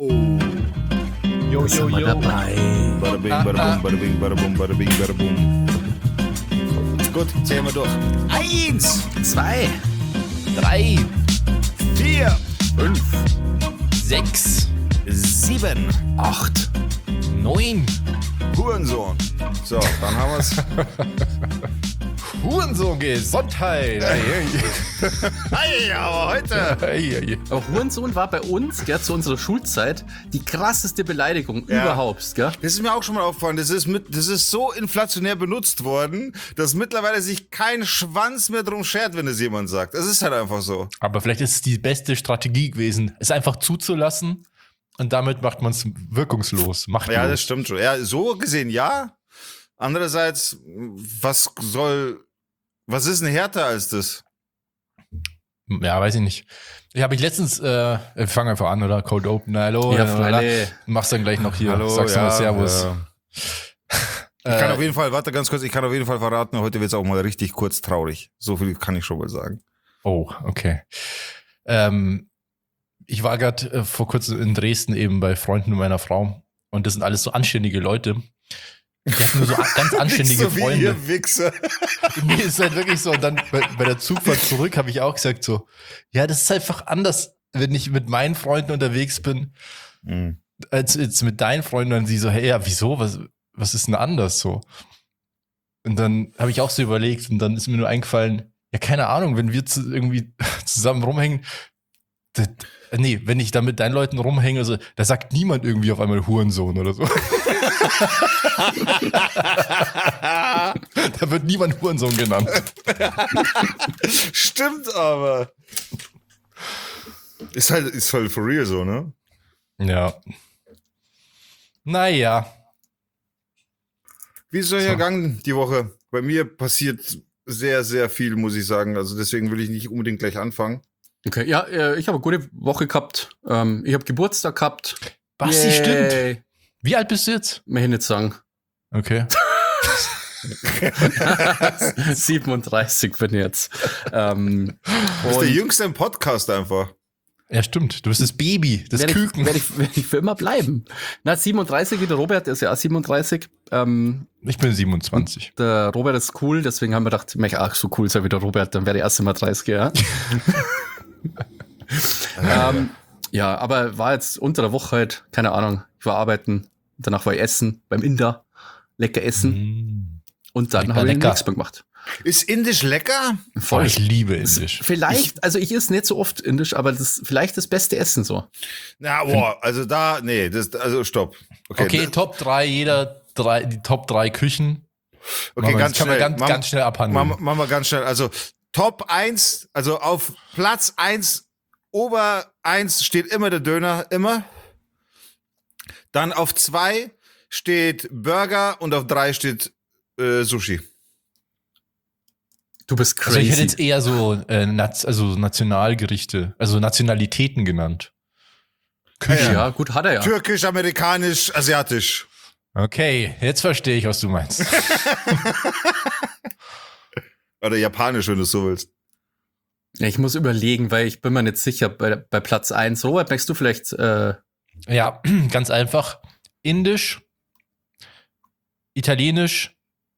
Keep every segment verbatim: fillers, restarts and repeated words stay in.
Oh. Jo, jo, jo. Dabei. Bada bing, bada bum, bada bing, bada bum, bada bing, bada bum. Gut, zählen wir durch. Eins, Zwei. Drei. vier, Fünf. Sechs. sieben. Acht. Neun. Hurensohn. So, dann haben wir's. Hurensohn Gesundheit. Hey, aber heute. Aber Hurensohn war bei uns, gell, zu unserer Schulzeit, die krasseste Beleidigung Ja. überhaupt, gell? Das ist mir auch schon mal aufgefallen. Das ist, mit, das ist so inflationär benutzt worden, dass mittlerweile sich kein Schwanz mehr drum schert, wenn es jemand sagt. Es ist halt einfach so. Aber vielleicht ist es die beste Strategie gewesen, es einfach zuzulassen und damit macht man es wirkungslos. Machtlos. Ja, das stimmt schon. Ja, so gesehen ja. Andererseits, was soll, was ist denn härter als das? Ja, weiß ich nicht. Ich habe ich letztens, äh, wir fangen einfach an, oder? Code Open, hallo. Ja, oder? Freunde. Machst dann gleich noch hier. Hallo, Sagst ja, du mal Servus. ja. Ich kann auf jeden Fall, warte ganz kurz, ich kann auf jeden Fall verraten, heute wird es auch mal richtig kurz traurig. So viel kann ich schon mal sagen. Oh, okay. Ähm, ich war gerade äh, vor kurzem in Dresden eben bei Freunden meiner Frau und das sind alles so anständige Leute. Die hatten nur so ganz anständige Nicht so wie Freunde. ihr Wichser. Nee, ist halt wirklich so. Und dann bei, bei der Zugfahrt zurück habe ich auch gesagt so, ja, das ist einfach anders, wenn ich mit meinen Freunden unterwegs bin, Mhm. als jetzt mit deinen Freunden. Und sie so, hey, ja, wieso? Was, was ist denn anders so? Und dann habe ich auch so überlegt und dann ist mir nur eingefallen, ja, keine Ahnung, wenn wir zu, irgendwie zusammen rumhängen, das, nee, wenn ich da mit deinen Leuten rumhänge, also, da sagt niemand irgendwie auf einmal Hurensohn oder so. Da wird niemand Hurensohn genannt. Stimmt aber. Ist halt, ist halt for real so, ne? Ja. Naja. Wie ist es euch So. ergangen die Woche? Bei mir passiert sehr, sehr viel, muss ich sagen. Also deswegen will ich nicht unbedingt gleich anfangen. Okay, ja, äh, ich habe eine gute Woche gehabt. Ähm, ich habe Geburtstag gehabt. Basti, Yay. stimmt. Wie alt bist du jetzt? Mehr nicht sagen. Okay. siebenunddreißig bin ich jetzt. Ähm, Du bist der und Jüngste im Podcast einfach. Ja, stimmt. Du bist das Baby, das werde Küken. ich, werd ich, werd ich für immer bleiben. Na, siebenunddreißig, der Robert ist ja auch siebenunddreißig. Ähm, Ich bin siebenundzwanzig. der Robert ist cool, deswegen haben wir gedacht, ich möchte auch so cool sein wie der Robert, dann wäre ich erst einmal dreißig, ja. ähm, ja, aber war jetzt unter der Woche halt, keine Ahnung, ich war arbeiten, danach war ich essen, beim Inder, lecker essen Mm. und dann Lecker, habe ich lecker. nichts mehr gemacht. Ist Indisch lecker? Oh, ich liebe Indisch. Vielleicht, also ich esse nicht so oft Indisch, aber das ist vielleicht das beste Essen so. Na, boah, also da, nee, das, also stopp. Okay, Okay, da- Top drei, jeder drei, die Top drei Küchen. okay Machen wir- ganz das kann man schnell. ganz, Mach- ganz schnell abhandeln. Machen mach wir ganz schnell. Also Top eins, also auf Platz eins, Ober eins steht immer der Döner, immer. Dann auf zwei steht Burger und auf drei steht äh, Sushi. Du bist Also ich hätte crazy. jetzt eher so äh, Naz- also Nationalgerichte, also Nationalitäten genannt. Küche. ja, gut, hat er ja. Türkisch, amerikanisch, asiatisch. Okay, jetzt verstehe ich, was du meinst. Oder japanisch, wenn du es so willst. Ja, ich muss überlegen, weil ich bin mir nicht sicher bei, bei Platz eins. Robert, merkst du vielleicht, äh, Ja, ganz einfach. Indisch, Italienisch,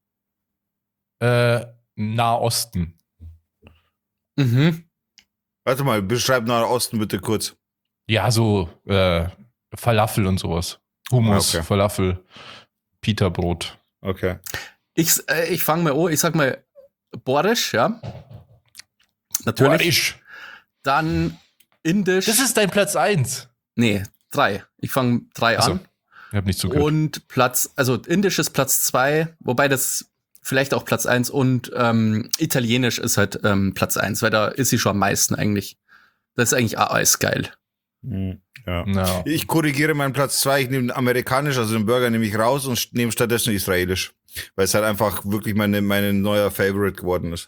äh, Nahosten. mhm. Warte mal, beschreib Nahen Osten bitte kurz. Ja, so äh, Falafel und sowas. Hummus, Ah, okay. Falafel, Pita-Brot. Okay. Ich, äh, ich fange mal an, ich sag mal Borisch, ja. Natürlich. Borisch. Dann Indisch. Das ist dein Platz eins. nee, drei. Ich fange drei Ach so. an. Ich habe nicht zugehört. Und Platz, also Indisch ist Platz zwei, wobei das vielleicht auch Platz eins und ähm, Italienisch ist halt ähm, Platz eins, weil da ist sie schon am meisten eigentlich. Das ist eigentlich auch alles geil. Ja. Ja. Ich korrigiere meinen Platz zwei, ich nehme amerikanisch, also den Burger nehme ich raus und nehme stattdessen israelisch. Weil es halt einfach wirklich meine, meine neuer Favorite geworden ist.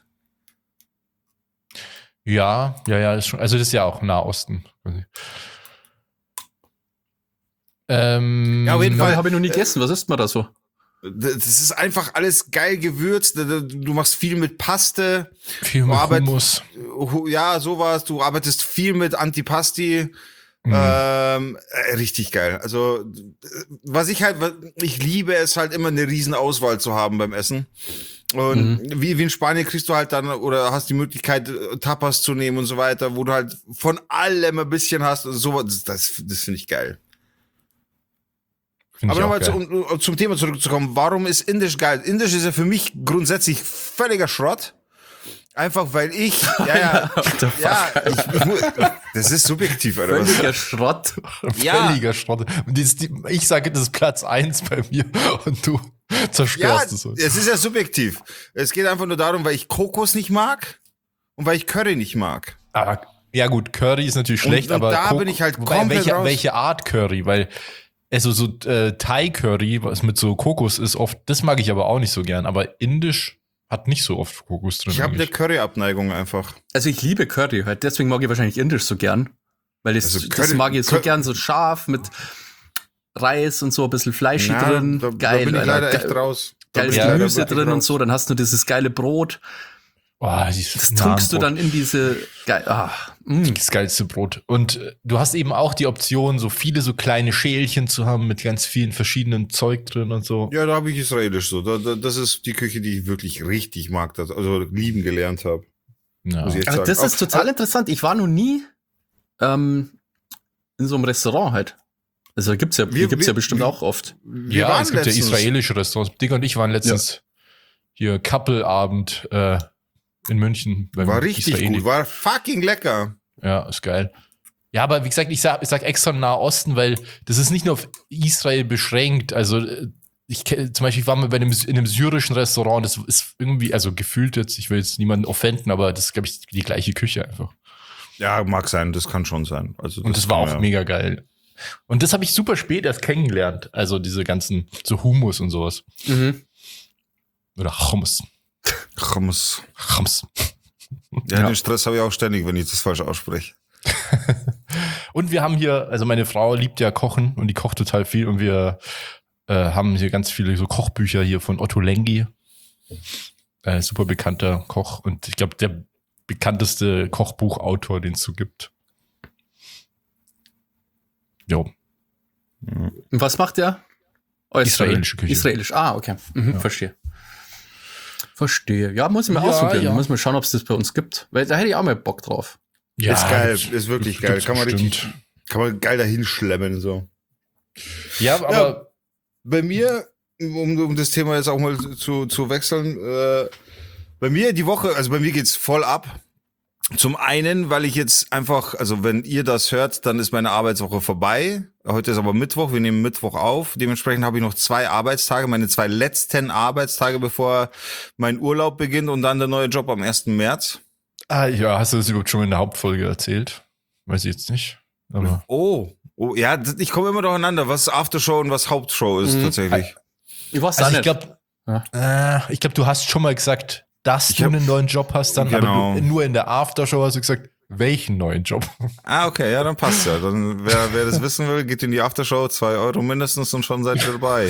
ja, ja, ja, ist schon, also das ist ja auch Nahosten. quasi. Ähm, Ja, auf jeden Fall. Ja, habe ich noch nie gegessen. Was isst man da so? Das ist einfach alles geil gewürzt. Du machst viel mit Paste. Viel mit Arbeit- Hummus. Ja, sowas. Du arbeitest viel mit Antipasti. Mhm. Ähm, äh, richtig geil. Also, was ich halt, ich liebe es halt immer eine riesen Auswahl zu haben beim Essen. Und mhm. wie, wie in Spanien kriegst du halt dann, oder hast die Möglichkeit, Tapas zu nehmen und so weiter, wo du halt von allem ein bisschen hast. Und so, das, das, das finde ich geil. Find Aber nochmal zu, um, zum Thema zurückzukommen. Warum ist Indisch geil? Indisch ist ja für mich grundsätzlich völliger Schrott. Einfach weil ich, ja, ja, ja ich, ich, das ist subjektiv, oder was? Völliger Schrott. Ja. Völliger Schrott. Ich sage, das ist Platz eins bei mir und du zerstörst ja, es. So. Es ist ja subjektiv. Es geht einfach nur darum, weil ich Kokos nicht mag und weil ich Curry nicht mag. Ah, ja gut, Curry ist natürlich schlecht, und, und aber da Kok- bin ich halt wobei, komplett welche, raus. welche Art Curry? Weil also so äh, Thai-Curry, was mit so Kokos ist, oft, das mag ich aber auch nicht so gern. Aber Indisch hat nicht so oft Kokos drin. Ich habe eine Curry-Abneigung einfach. Also ich liebe Curry, halt deswegen mag ich wahrscheinlich Indisch so gern. Weil das, also Curry, das mag ich so Curry, gern, so scharf mit Reis und so ein bisschen Fleisch na, drin. Da, geil, da bin ich leider Alter. echt raus. Geiles ja, Gemüse drin und so, dann hast du dieses geile Brot. Oh, das tunkst du dann in diese geil, ah, mm. das geilste Brot. Und äh, du hast eben auch die Option, so viele so kleine Schälchen zu haben mit ganz vielen verschiedenen Zeug drin und so. Ja, da habe ich israelisch so. Da, da, das ist die Küche, die ich wirklich richtig mag, das, also lieben gelernt habe. Ja. Das ist total Auf, interessant. Ich war noch nie ähm, in so einem Restaurant halt. Also gibt's ja, wir, gibt's wir, ja bestimmt wir, auch oft. Ja, es gibt letztens. ja israelische Restaurants. Dick und ich waren letztens ja. hier Couple-Abend äh, in München. War richtig Israeli. Gut, war fucking lecker. Ja, ist geil. Ja, aber wie gesagt, ich sag, ich sag extra Nahe Osten, weil das ist nicht nur auf Israel beschränkt. Also ich zum Beispiel ich war mal bei einem, in einem syrischen Restaurant, das ist irgendwie, also gefühlt jetzt, ich will jetzt niemanden offenden, aber das ist, glaube ich, die gleiche Küche einfach. Ja, mag sein, das kann schon sein. Also das Und das war auch ja. mega geil. Und das habe ich super spät erst kennengelernt. Also diese ganzen, so Hummus und sowas. Mhm. Oder Hummus. Hummus. Hummus. Ja, ja, den Stress habe ich auch ständig, wenn ich das falsch ausspreche. Und wir haben hier, also meine Frau liebt ja Kochen und die kocht total viel und wir äh, haben hier ganz viele so Kochbücher hier von Otto Lengi. Äh, super bekannter Koch und ich glaube, der bekannteste Kochbuchautor, den es so gibt. Jo. Und was macht der? Oh, israelische Küche. Israelisch, ah, okay. Mhm, ja. Verstehe. Verstehe. Ja, muss ich mal ja, ausprobieren. Ja. Muss mal schauen, ob es das bei uns gibt. Weil da hätte ich auch mal Bock drauf. Ja, ist geil, ist wirklich geil. Kann man richtig, kann man geil dahin schlemmen, so. Ja, aber ja, bei mir, um, um das Thema jetzt auch mal zu, zu wechseln, äh, bei mir die Woche, also bei mir geht's voll ab. Zum einen, weil ich jetzt einfach, also wenn ihr das hört, dann ist meine Arbeitswoche vorbei. Heute ist aber Mittwoch, wir nehmen Mittwoch auf. Dementsprechend habe ich noch zwei Arbeitstage, meine zwei letzten Arbeitstage, bevor mein Urlaub beginnt und dann der neue Job am ersten März. Ah ja, hast du das überhaupt schon in der Hauptfolge erzählt? Weiß ich jetzt nicht. Aber oh, oh, ja, ich komme immer durcheinander, was Aftershow und was Hauptshow ist mhm. tatsächlich. Ich weiß also nicht. Ich glaube, ja. äh, ich glaube, du hast schon mal gesagt, dass ich du hab, einen neuen Job hast dann, genau. aber du, nur in der Aftershow hast du gesagt, welchen neuen Job? Ah, okay, ja, dann passt ja. Dann, wer, wer das wissen will, geht in die Aftershow, zwei Euro mindestens und schon seid ihr dabei.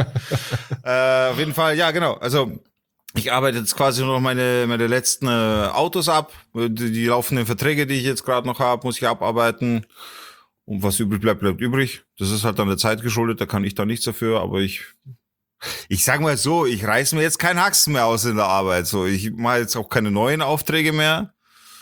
äh, auf jeden Fall, ja, genau. Also ich arbeite jetzt quasi nur noch meine, meine letzten äh, Autos ab. Die, die laufenden Verträge, die ich jetzt gerade noch habe, muss ich abarbeiten. Und was übrig bleibt, bleibt übrig. Das ist halt dann der Zeit geschuldet, da kann ich da nichts dafür, aber ich... Ich sag mal so, ich reiß mir jetzt keinen Haxen mehr aus in der Arbeit. So, ich mache jetzt auch keine neuen Aufträge mehr.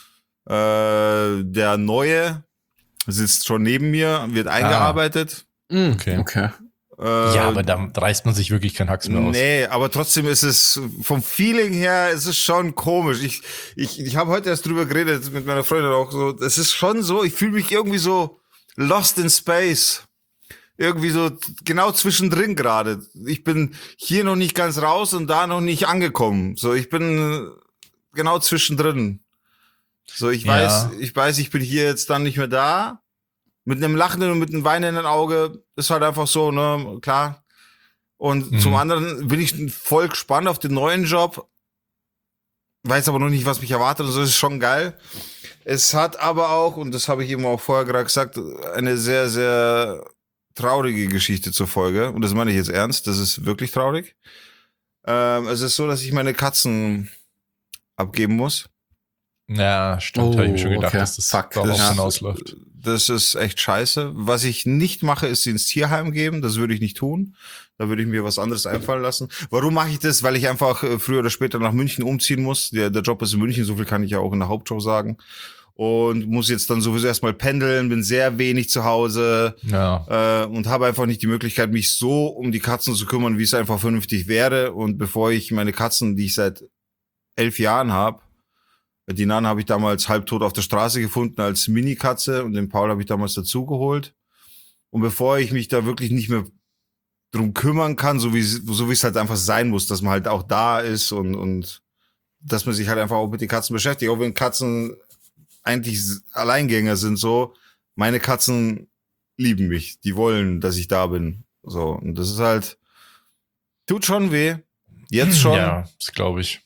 Äh, der Neue sitzt schon neben mir, wird eingearbeitet. Ah. Okay. okay. Äh, ja, aber da reißt man sich wirklich keinen Haxen mehr aus. Nee, aber trotzdem ist es vom Feeling her, ist es schon komisch. Ich, ich, ich habe heute erst drüber geredet mit meiner Freundin auch so. Es ist schon so, ich fühle mich irgendwie so lost in space. Irgendwie so genau zwischendrin gerade. Ich bin hier noch nicht ganz raus und da noch nicht angekommen. So, ich bin genau zwischendrin. So, ich weiß, ja. ich weiß, ich bin hier jetzt dann nicht mehr da. Mit einem lachenden und mit einem weinenden Auge ist halt einfach so, ne, klar. Und mhm. zum anderen bin ich voll gespannt auf den neuen Job. Weiß aber noch nicht, was mich erwartet. Also, das ist schon geil. Es hat aber auch, und das habe ich eben auch vorher gerade gesagt, eine sehr, sehr traurige Geschichte zur Folge. Und das meine ich jetzt ernst. Das ist wirklich traurig. Ähm, es ist so, dass ich meine Katzen abgeben muss. Ja, stimmt. Oh, habe ich mir schon gedacht, okay. dass das Fuck, darauf das hinausläuft. Das ist echt scheiße. Was ich nicht mache, ist sie ins Tierheim geben. Das würde ich nicht tun. Da würde ich mir was anderes einfallen lassen. Warum mache ich das? Weil ich einfach äh, früher oder später nach München umziehen muss. Der, der Job ist in München, so viel kann ich ja auch in der Hauptshow sagen. Und muss jetzt dann sowieso erstmal pendeln, bin sehr wenig zu Hause Ja. äh, und habe einfach nicht die Möglichkeit, mich so um die Katzen zu kümmern, wie es einfach vernünftig wäre. Und bevor ich meine Katzen, die ich seit elf Jahren habe, die Nana habe ich damals halbtot auf der Straße gefunden als Mini-Katze und den Paul habe ich damals dazugeholt. Und bevor ich mich da wirklich nicht mehr drum kümmern kann, so wie so wie es halt einfach sein muss, dass man halt auch da ist und und dass man sich halt einfach auch mit den Katzen beschäftigt, auch wenn Katzen eigentlich Alleingänger sind, so, meine Katzen lieben mich, die wollen, dass ich da bin, so, und das ist halt, tut schon weh, jetzt schon, Ja, das glaube ich.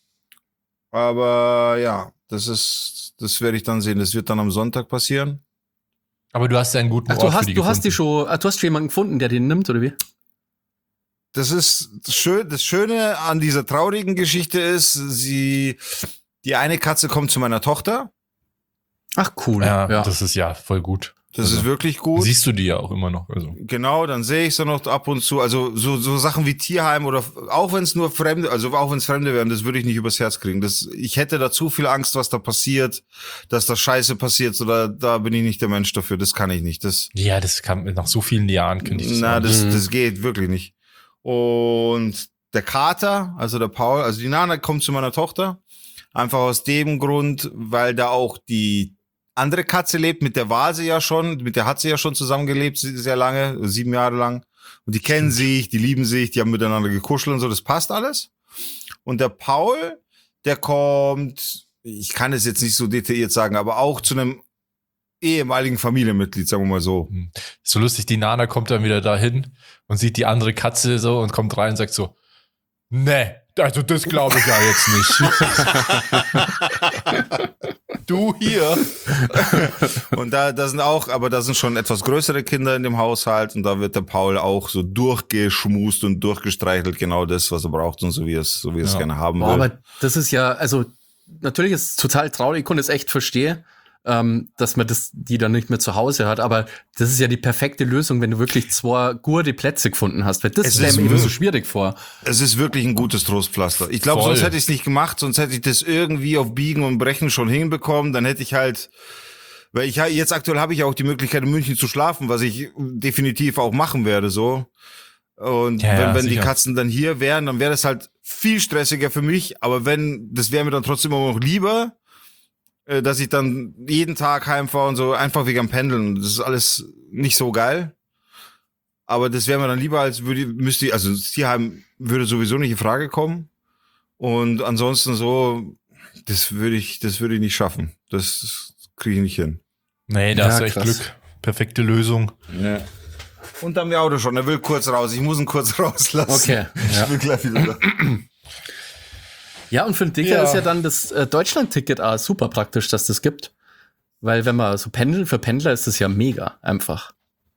aber ja, das ist, das werde ich dann sehen, das wird dann am Sonntag passieren. Aber du hast ja einen guten Ach, Ort du für hast, die du hast gefunden. die schon, ah, du hast schon jemanden gefunden, der den nimmt, oder wie? Das ist das Schöne, das Schöne an dieser traurigen Geschichte ist, sie, die eine Katze kommt zu meiner Tochter. Ach, cool. Ja, Ja. das ist ja voll gut. Das Also, ist wirklich gut. Siehst du die ja auch immer noch. Also. Genau, dann sehe ich sie noch ab und zu. Also so, so Sachen wie Tierheim oder auch wenn es nur Fremde, also auch wenn es Fremde wären, das würde ich nicht übers Herz kriegen. Das, ich hätte da zu viel Angst, was da passiert, dass da Scheiße passiert. Oder da bin ich nicht der Mensch dafür. Das kann ich nicht. Das, Ja, das kam nach so vielen Jahren, könnte ich das na, sagen. das, Mhm. das geht wirklich nicht. Und der Kater, also der Paul, also die Nana kommt zu meiner Tochter. Einfach aus dem Grund, weil da auch die andere Katze lebt, mit der war sie ja schon, mit der hat sie ja schon zusammengelebt, sehr lange, sieben Jahre lang. Und die kennen sich, die lieben sich, die haben miteinander gekuschelt und so, das passt alles. Und der Paul, der kommt, ich kann es jetzt nicht so detailliert sagen, aber auch zu einem ehemaligen Familienmitglied, sagen wir mal so. So lustig, die Nana kommt dann wieder dahin und sieht die andere Katze so und kommt rein und sagt so, nee, also das glaube ich ja jetzt nicht. Du hier. Und da, da sind auch, aber da sind schon etwas größere Kinder in dem Haushalt und da wird der Paul auch so durchgeschmust und durchgestreichelt, genau das, was er braucht und so wie er es, so wie er es Ja. gerne haben Boah, will. aber das ist ja, also natürlich ist es total traurig, ich konnte es echt verstehen, ähm, dass man das, die dann nicht mehr zu Hause hat, aber das ist ja die perfekte Lösung, wenn du wirklich zwei gute Plätze gefunden hast, weil das Es stelle ist mir immer so wirklich- schwierig vor. Es ist wirklich ein gutes Trostpflaster. Ich glaube, Voll. sonst hätte ich es nicht gemacht, sonst hätte ich das irgendwie auf Biegen und Brechen schon hinbekommen. Dann hätte ich halt, weil ich ha- jetzt aktuell habe ich auch die Möglichkeit in München zu schlafen, was ich definitiv auch machen werde, so. Und Ja, ja, wenn, wenn die sicher. Katzen dann hier wären, dann wäre das halt viel stressiger für mich. Aber wenn, das wäre mir dann trotzdem immer noch lieber, äh, dass ich dann jeden Tag heimfahre und so, einfach wegen am Pendeln. Das ist alles nicht so geil. Aber das wäre mir dann lieber, als würde, müsste ich, also das Tierheim würde sowieso nicht in Frage kommen. Und ansonsten so, das würde ich, das würde ich nicht schaffen. Das kriege ich nicht hin. Nee, da Ja, hast du echt krass. Glück. Perfekte Lösung. Ja. Und dann Auto schon, er will kurz raus. Ich muss ihn kurz rauslassen. Okay. Ich Ja. bin gleich wieder da. Ja, und für einen Dicker Ja. ist ja dann das äh, Deutschland-Ticket auch super praktisch, dass das gibt. Weil wenn man so pendelt, für Pendler ist das ja mega einfach.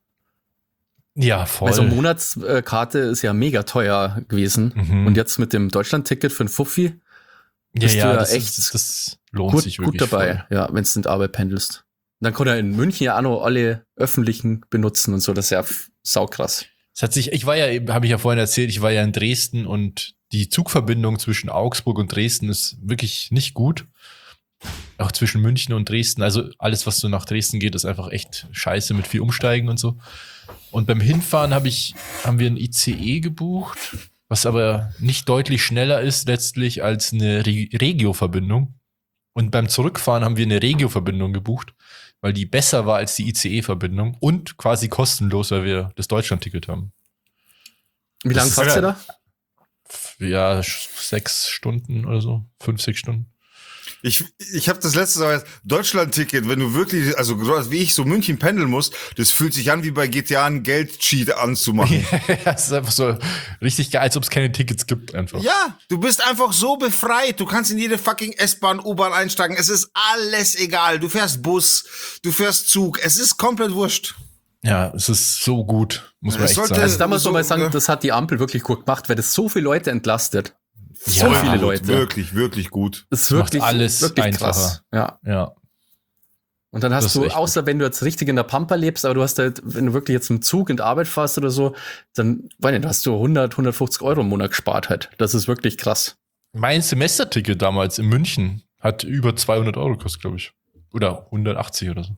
Ja, voll. Weil so eine Monatskarte ist ja mega teuer gewesen. Mhm. Und jetzt mit dem Deutschland-Ticket für einen Fuffi ja, bist ja, du ja das, echt ist, das lohnt gut, sich gut wirklich. dabei, Voll. ja, wenn du in die Arbeit pendelst. Und dann kann er in München ja auch noch alle öffentlichen benutzen und so, das ist ja f- saukrass. Es hat sich, ich war ja eben, habe ich ja vorhin erzählt, ich war ja in Dresden und die Zugverbindung zwischen Augsburg und Dresden ist wirklich nicht gut. Auch zwischen München und Dresden. Also alles, was so nach Dresden geht, ist einfach echt scheiße mit viel Umsteigen und so. Und beim Hinfahren habe ich, haben wir ein I C E gebucht, was aber nicht deutlich schneller ist letztlich als eine Re- Regio-Verbindung. Und beim Zurückfahren haben wir eine Regio-Verbindung gebucht, weil die besser war als die I C E-Verbindung und quasi kostenlos, weil wir das Deutschland-Ticket haben. Wie Das lange ist fährst du geil. da? Ja, sch- sechs Stunden oder so, fünf, sechs Stunden. Ich, ich habe das letzte Mal Deutschland-Ticket, wenn du wirklich, also gerade wie ich so München pendeln muss, das fühlt sich an wie bei G T A einen Geldcheat anzumachen. Das ist einfach so richtig geil, als ob es keine Tickets gibt einfach. Ja, du bist einfach so befreit. Du kannst in jede fucking S-Bahn, U-Bahn einsteigen. Es ist alles egal. Du fährst Bus, du fährst Zug. Es ist komplett wurscht. Ja, es ist so gut, muss man Es echt sollte- sagen. Also da muss so, man mal sagen, ja. das hat die Ampel wirklich gut gemacht, weil das so viele Leute entlastet. So Ja, viele gut, Leute. Wirklich, wirklich gut. Das ist Das macht wirklich, alles wirklich einfacher. krass. Ja. Ja. Und dann hast Das ist du, echt außer wenn du jetzt richtig in der Pampa lebst, aber du hast halt, wenn du wirklich jetzt im Zug in der Arbeit fährst oder so, dann, weiß nicht, hast du hundert, hundertfünfzig Euro im Monat gespart halt. Das ist wirklich krass. Mein Semesterticket damals in München hat über zweihundert Euro gekostet, glaube ich. Oder hundertachtzig oder so.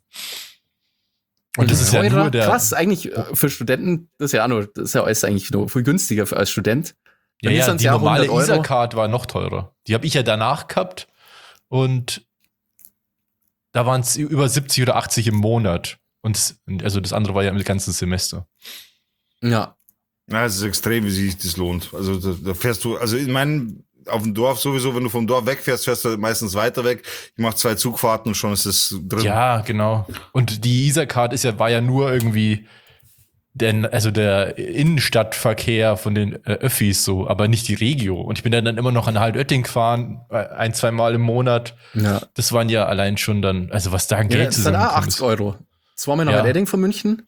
Und das ist ja Teurer, nur der. krass, eigentlich äh, für Studenten, das ist ja auch nur, das ist ja alles eigentlich nur viel günstiger für, als Student. Ja, Dann ja, sind's die ja normale hundert Euro. Isa-Card war noch teurer. Die habe ich ja danach gehabt und da waren es über siebzig oder achtzig im Monat. Und also das andere war ja im ganzen Semester. Ja. Ja, es ist extrem, wie sich das lohnt. Also da, da fährst du, also in meinem, auf dem Dorf sowieso, wenn du vom Dorf wegfährst, fährst du meistens weiter weg. Ich mache zwei Zugfahrten und schon ist es drin. Ja, genau. Und die Isa-Card ist ja, war ja nur irgendwie den, also der Innenstadtverkehr von den äh, Öffis so, aber nicht die Regio. Und ich bin dann, dann immer noch an Halt-Oetting gefahren, äh, ein, zwei Mal im Monat. Ja. Das waren ja allein schon dann, also was da an Ja, Geld das ist dann auch zusammengekommen achtzig Euro. Zweimal nach Ja. Redding von München.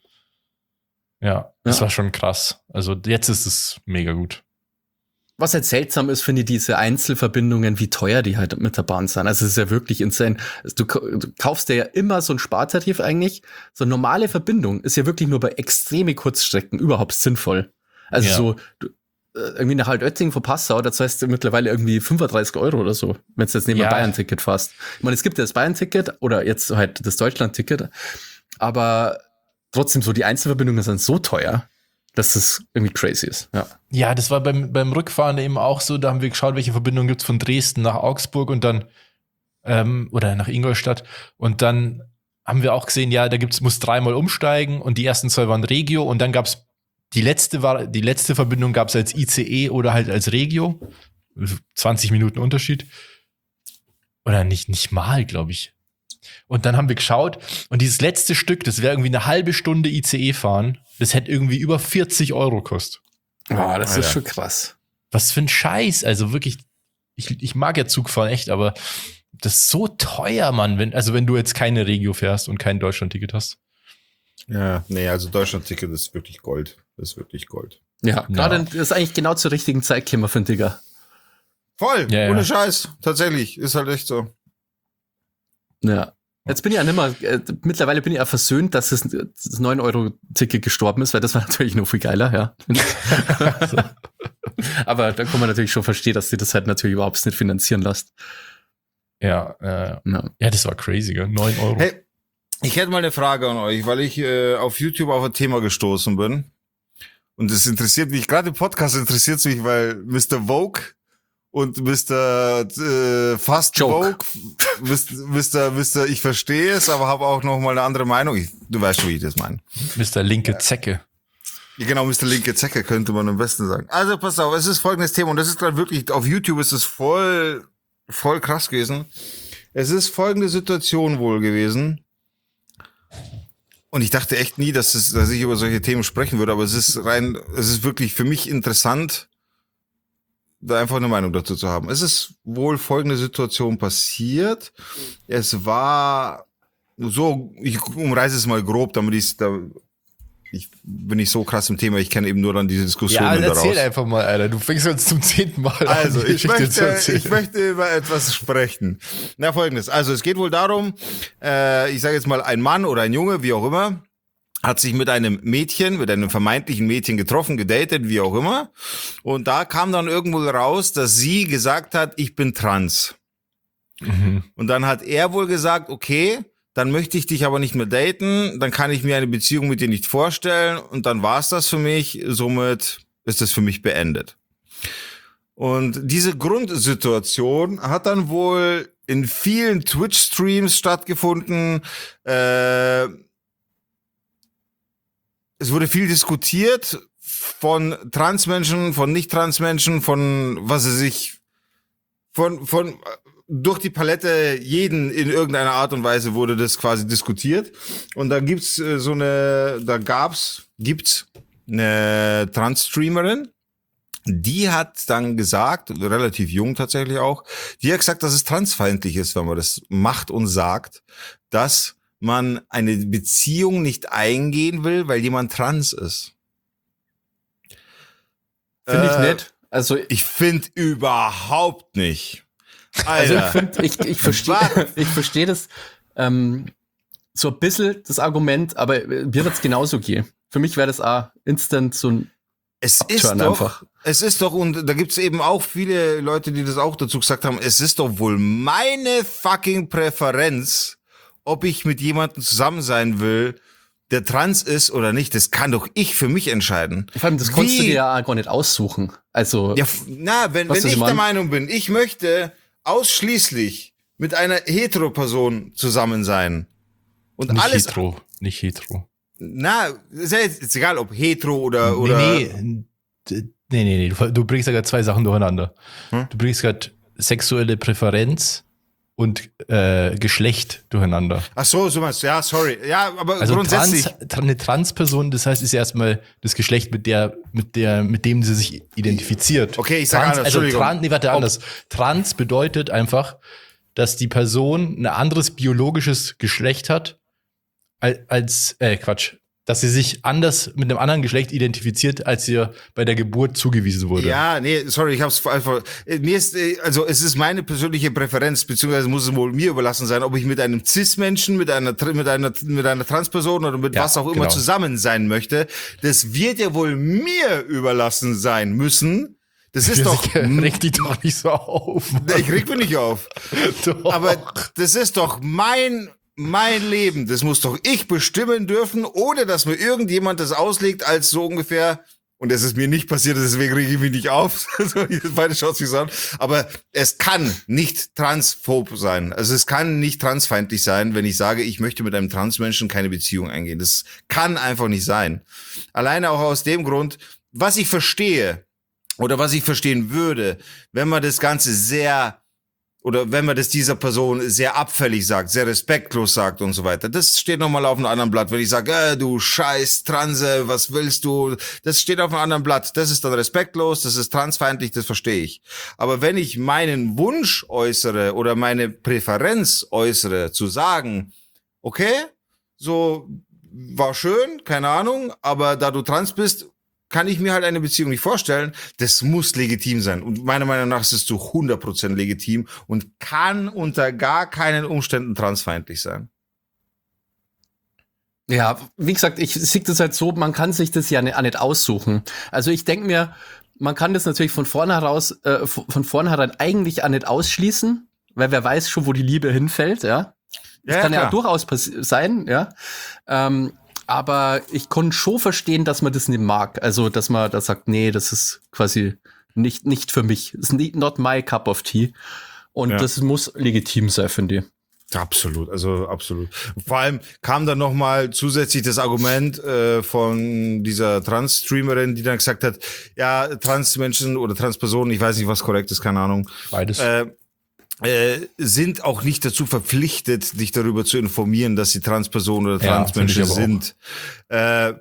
Ja, das Ja. war schon krass. Also jetzt ist es mega gut. Was halt seltsam ist, finde ich, diese Einzelverbindungen, wie teuer die halt mit der Bahn sind. Also es ist ja wirklich insane. Du, du kaufst dir ja immer so einen Spartarif eigentlich. So eine normale Verbindung ist ja wirklich nur bei extreme Kurzstrecken überhaupt sinnvoll. Also Ja. so du, äh, irgendwie nach Halt-Oetting von Passau, da zahlst du mittlerweile irgendwie fünfunddreißig Euro oder so, wenn du jetzt neben Ja. ein Bayern-Ticket fährst. Ich meine, es gibt ja das Bayern-Ticket oder jetzt halt das Deutschland-Ticket, aber trotzdem so die Einzelverbindungen sind so teuer, dass es irgendwie crazy ist. Ja. Ja, das war beim, beim Rückfahren eben auch so. Da haben wir geschaut, welche Verbindungen gibt's von Dresden nach Augsburg und dann, ähm, oder nach Ingolstadt. Und dann haben wir auch gesehen, ja, da gibt's, muss dreimal umsteigen und die ersten zwei waren Regio und dann gab's die letzte war, die letzte Verbindung gab's als I C E oder halt als Regio. zwanzig Minuten Unterschied. Oder nicht, nicht mal, glaube ich. Und dann haben wir geschaut und dieses letzte Stück, das wäre irgendwie eine halbe Stunde I C E fahren, das hätte irgendwie über vierzig Euro gekostet. Oh, das Alter. ist schon krass. Was für ein Scheiß. Also wirklich, ich, ich mag ja Zugfahren echt, aber das ist so teuer, Mann. Wenn, also wenn du jetzt keine Regio fährst und kein Deutschland-Ticket hast. Ja, nee, also Deutschland-Ticket ist wirklich Gold. Das ist wirklich Gold. Ja, gerade Ja. das ist eigentlich genau zur richtigen Zeit gekommen, finde ich. Ja. Voll, Ja, ohne ja. Scheiß. Tatsächlich, ist halt echt so. Ja. Jetzt bin ich ja nicht mehr, äh, mittlerweile bin ich ja versöhnt, dass das, das neun Euro Ticket gestorben ist, weil das war natürlich noch viel geiler, ja. Aber da kann man natürlich schon verstehen, dass sie das halt natürlich überhaupt nicht finanzieren lässt. Ja, äh, Ja. ja, das war crazy, gell? neun Euro. Hey, ich hätte mal eine Frage an euch, weil ich äh, auf YouTube auf ein Thema gestoßen bin. Und es interessiert mich, gerade im Podcast interessiert es mich, weil Mister Vogue und Mister Äh, Fast Joke. Vogue, Mister Mister Mister Ich verstehe es, aber habe auch noch mal eine andere Meinung. Ich, du weißt schon, wie ich das meine. Mister Linke Zecke. Ja, genau, Mister Linke Zecke könnte man am besten sagen. Also pass auf, es ist folgendes Thema und das ist gerade wirklich, auf YouTube ist es voll, voll krass gewesen. Es ist folgende Situation wohl gewesen. Und ich dachte echt nie, dass, es, dass ich über solche Themen sprechen würde, aber es ist rein, es ist wirklich für mich interessant, da einfach eine Meinung dazu zu haben. Es ist wohl folgende Situation passiert. Es war so, ich umreiße es mal grob, damit ich da, ich bin nicht so krass im Thema, ich kenne eben nur dann diese Diskussionen Ja, erzähl daraus. einfach mal, Alter. Du fängst uns zum zehnten Mal Also, an, die ich Geschichte zu möchte, erzählen. ich möchte über etwas sprechen. Na, folgendes. Also, es geht wohl darum, äh, ich sage jetzt mal, ein Mann oder ein Junge, wie auch immer, hat sich mit einem Mädchen, mit einem vermeintlichen Mädchen getroffen, gedatet, wie auch immer. Und da kam dann irgendwo raus, dass sie gesagt hat, ich bin trans. Mhm. Und dann hat er wohl gesagt, okay, dann möchte ich dich aber nicht mehr daten, dann kann ich mir eine Beziehung mit dir nicht vorstellen und dann war's das für mich, somit ist es für mich beendet. Und diese Grundsituation hat dann wohl in vielen Twitch-Streams stattgefunden. Äh, es wurde viel diskutiert von Transmenschen, von Nicht-Transmenschen, von was sie sich, von, von, durch die Palette jeden in irgendeiner Art und Weise wurde das quasi diskutiert. Und da gibt's äh, so eine, da gab's, gibt's eine Trans-Streamerin, die hat dann gesagt, relativ jung tatsächlich auch, die hat gesagt, dass es transfeindlich ist, wenn man das macht und sagt, dass man eine Beziehung nicht eingehen will, weil jemand trans ist. Finde ich Äh, nett. Also, Ich finde überhaupt nicht. also ich Alter. finde, ich, ich verstehe, ich verstehe das. Ähm, so ein bisschen das Argument, aber mir wird es genauso gehen. Für mich wäre das auch instant so ein Es ist Turn doch, einfach. es ist doch, und da gibt's eben auch viele Leute, die das auch dazu gesagt haben, es ist doch wohl meine fucking Präferenz, ob ich mit jemandem zusammen sein will, der trans ist oder nicht. Das kann doch ich für mich entscheiden. Vor allem, das Wie? konntest du dir ja auch gar nicht aussuchen. Also, Ja, f- na, wenn, Was wenn ich ich der meine? Meinung bin, ich möchte ausschließlich mit einer Hetero-Person zusammen sein und Nicht alles, hetero, nicht hetero. na, ist ja jetzt ist egal, ob hetero oder, oder, Nee, nee, D- nee, nee, nee. Du, du bringst ja gerade zwei Sachen durcheinander. Hm? Du bringst gerade sexuelle Präferenz und äh, Geschlecht durcheinander. ach so, so meinst du, ja, sorry, ja, aber Also grundsätzlich, trans, tra- eine Transperson, das heißt, ist ja erstmal das Geschlecht, mit der, mit der, mit dem sie sich identifiziert. Okay, ich sag Trans, anders, also Entschuldigung. trans, nee, warte, Ob- anders. Trans bedeutet einfach, dass die Person ein anderes biologisches Geschlecht hat als, als äh, Quatsch, dass sie sich anders mit einem anderen Geschlecht identifiziert, als ihr bei der Geburt zugewiesen wurde. ja, nee, sorry, ich hab's einfach, äh, mir ist, äh, also es ist meine persönliche Präferenz, beziehungsweise muss es wohl mir überlassen sein, ob ich mit einem Cis-Menschen, mit einer, Tr- mit einer, mit einer Transperson oder mit Ja, was auch immer genau. zusammen sein möchte. Das wird ja wohl mir überlassen sein müssen. Das ist doch, Reg dich doch nicht so auf. ich reg mich nicht auf. Doch. Aber das ist doch mein, mein Leben. Das muss doch ich bestimmen dürfen, ohne dass mir irgendjemand das auslegt als so ungefähr, und es ist mir nicht passiert, deswegen rege ich mich nicht auf. Beide schaut sich an. Aber es kann nicht transphob sein. Also es kann nicht transfeindlich sein, wenn ich sage, ich möchte mit einem Transmenschen keine Beziehung eingehen. Das kann einfach nicht sein. Alleine auch aus dem Grund, was ich verstehe, oder was ich verstehen würde, wenn man das Ganze sehr, oder wenn man das dieser Person sehr abfällig sagt, sehr respektlos sagt und so weiter. Das steht nochmal auf einem anderen Blatt. Wenn ich sage, äh, du scheiß Transe, was willst du? Das steht auf einem anderen Blatt. Das ist dann respektlos, das ist transfeindlich, das verstehe ich. Aber wenn ich meinen Wunsch äußere oder meine Präferenz äußere, zu sagen, okay, so war schön, keine Ahnung, aber da du trans bist, kann ich mir halt eine Beziehung nicht vorstellen. Das muss legitim sein. Und meiner Meinung nach ist es zu hundert Prozent legitim und kann unter gar keinen Umständen transfeindlich sein. ja, wie gesagt, ich sehe das halt so, man kann sich das ja nicht, auch nicht aussuchen. Also ich denke mir, man kann das natürlich von vornherein, äh, von vornherein eigentlich auch nicht ausschließen, weil wer weiß schon, wo die Liebe hinfällt, ja. Das Ja, kann ja klar. durchaus passi- sein, ja. Ähm, aber ich konnte schon verstehen, dass man das nicht mag. Also, dass man da sagt, nee, das ist quasi nicht, nicht für mich. Das ist nicht, not my cup of tea. Und Ja. das muss legitim sein, finde ich. Absolut, also absolut. Vor allem kam dann noch mal zusätzlich das Argument äh, von dieser Trans-Streamerin, die dann gesagt hat, ja, Transmenschen oder Transpersonen, ich weiß nicht, was korrekt ist, keine Ahnung, Beides. äh, äh, sind auch nicht dazu verpflichtet, dich darüber zu informieren, dass sie Transpersonen oder Ja, Transmenschen finde ich aber sind. Äh,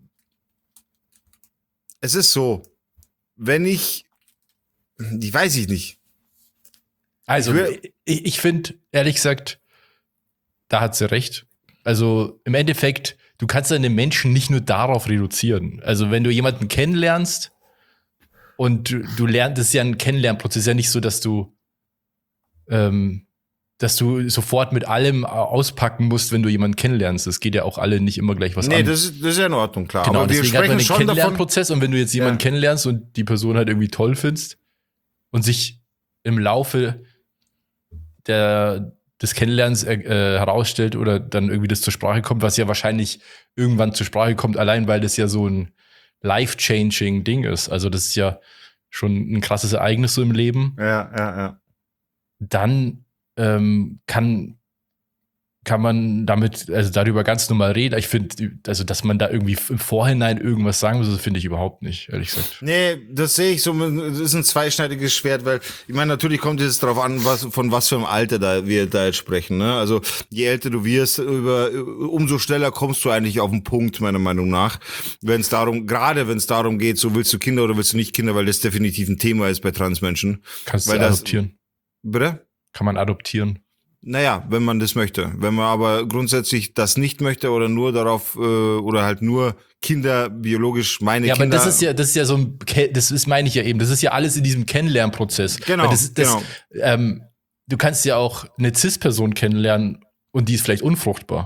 es ist so, wenn ich, die weiß ich nicht. Also, ich will- ich, ich finde, ehrlich gesagt, da hat sie recht. Also, im Endeffekt, du kannst deine Menschen nicht nur darauf reduzieren. Also, wenn du jemanden kennenlernst und du, du lernst, das ist ja ein Kennenlernprozess, ja nicht so, dass du, ähm, dass du sofort mit allem auspacken musst, wenn du jemanden kennenlernst. Das geht ja auch alle nicht immer gleich was Nee, an. das ist, das ist ja in Ordnung, klar. Genau, Aber wir deswegen hat man sprechen den schon davon. Kennenlernprozess und wenn du jetzt jemanden Ja. kennenlernst und die Person halt irgendwie toll findest und sich im Laufe der, des Kennenlernens äh, äh, herausstellt oder dann irgendwie das zur Sprache kommt, was ja wahrscheinlich irgendwann zur Sprache kommt, allein weil das ja so ein life-changing Ding ist. Also das ist ja schon ein krasses Ereignis so im Leben. Ja, ja, ja. Dann ähm, kann kann man damit, also darüber ganz normal reden. Ich finde, also dass man da irgendwie im Vorhinein irgendwas sagen muss, das finde ich überhaupt nicht, ehrlich gesagt. Nee, das sehe ich so, das ist ein zweischneidiges Schwert, weil, ich meine, natürlich kommt es darauf an, was, von was für einem Alter da wir da jetzt sprechen, ne? Also, je älter du wirst, über, umso schneller kommst du eigentlich auf den Punkt, meiner Meinung nach. Wenn es darum, gerade wenn es darum geht, so willst du Kinder oder willst du nicht Kinder, weil das definitiv ein Thema ist bei Transmenschen. Kannst Weil du das- adoptieren. Bitte? Kann man adoptieren. Naja, wenn man das möchte. Wenn man aber grundsätzlich das nicht möchte oder nur darauf, äh, oder halt nur Kinder biologisch, meine Ja, aber Kinder. das ist ja, das ist ja so ein, Ke- das ist, meine ich ja eben, das ist ja alles in diesem Kennenlernprozess. Genau, Weil das, das, genau. Ähm, du kannst ja auch eine Cis-Person kennenlernen und die ist vielleicht unfruchtbar.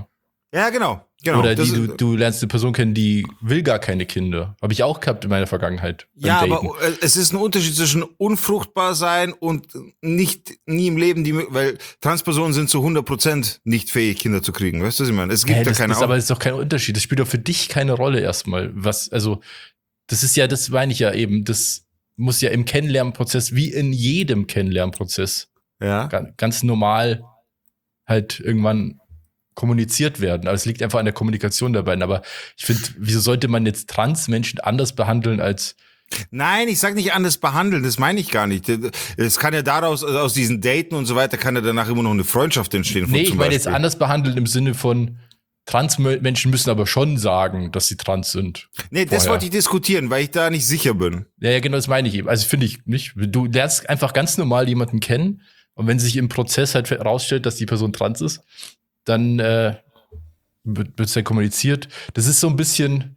Ja, genau. genau. Oder Das die, du, ist- du lernst eine Person kennen, die will gar keine Kinder. Habe ich auch gehabt in meiner Vergangenheit. beim Ja, Daten. aber äh, es ist ein Unterschied zwischen unfruchtbar sein und nicht nie im Leben, die, weil Transpersonen sind zu hundert Prozent nicht fähig, Kinder zu kriegen. Weißt du, was ich meine? Es gibt Hä, da das, keine das, aber das ist doch kein Unterschied. Das spielt doch für dich keine Rolle erstmal. Was, also, das ist ja, das meine ich ja eben, das muss ja im Kennenlernprozess, wie in jedem Kennenlernprozess, Ja. ganz, ganz normal halt irgendwann kommuniziert werden. Aber es liegt einfach an der Kommunikation der beiden. Aber ich finde, wieso sollte man jetzt Transmenschen anders behandeln als Nein, ich sag nicht anders behandeln, das meine ich gar nicht. Es kann ja daraus, also aus diesen Daten und so weiter, kann ja danach immer noch eine Freundschaft entstehen. Von nee, zum ich meine jetzt Beispiel. anders behandeln im Sinne von Transmenschen müssen aber schon sagen, dass sie trans sind. Nee, das vorher. wollte ich diskutieren, weil ich da nicht sicher bin. Ja, ja, genau, das meine ich eben. Also finde ich nicht. Du lernst einfach ganz normal jemanden kennen und wenn sich im Prozess halt herausstellt, dass die Person trans ist, dann äh, wird es ja kommuniziert. Das ist so ein bisschen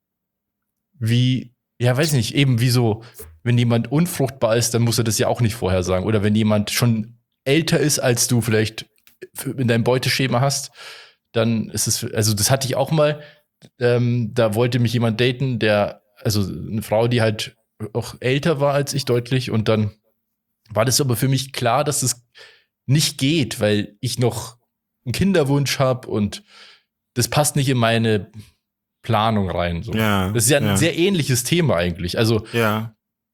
wie, ja, weiß nicht, eben wie so, wenn jemand unfruchtbar ist, dann muss er das ja auch nicht vorher sagen. Oder wenn jemand schon älter ist, als du vielleicht in deinem Beuteschema hast, dann ist es, also das hatte ich auch mal, ähm, da wollte mich jemand daten, der, also eine Frau, die halt auch älter war als ich deutlich und dann war das aber für mich klar, dass es nicht geht, weil ich noch einen Kinderwunsch habe und das passt nicht in meine Planung rein. So. Ja. Das ist ja ein ja. sehr ähnliches Thema eigentlich. Also, Ja.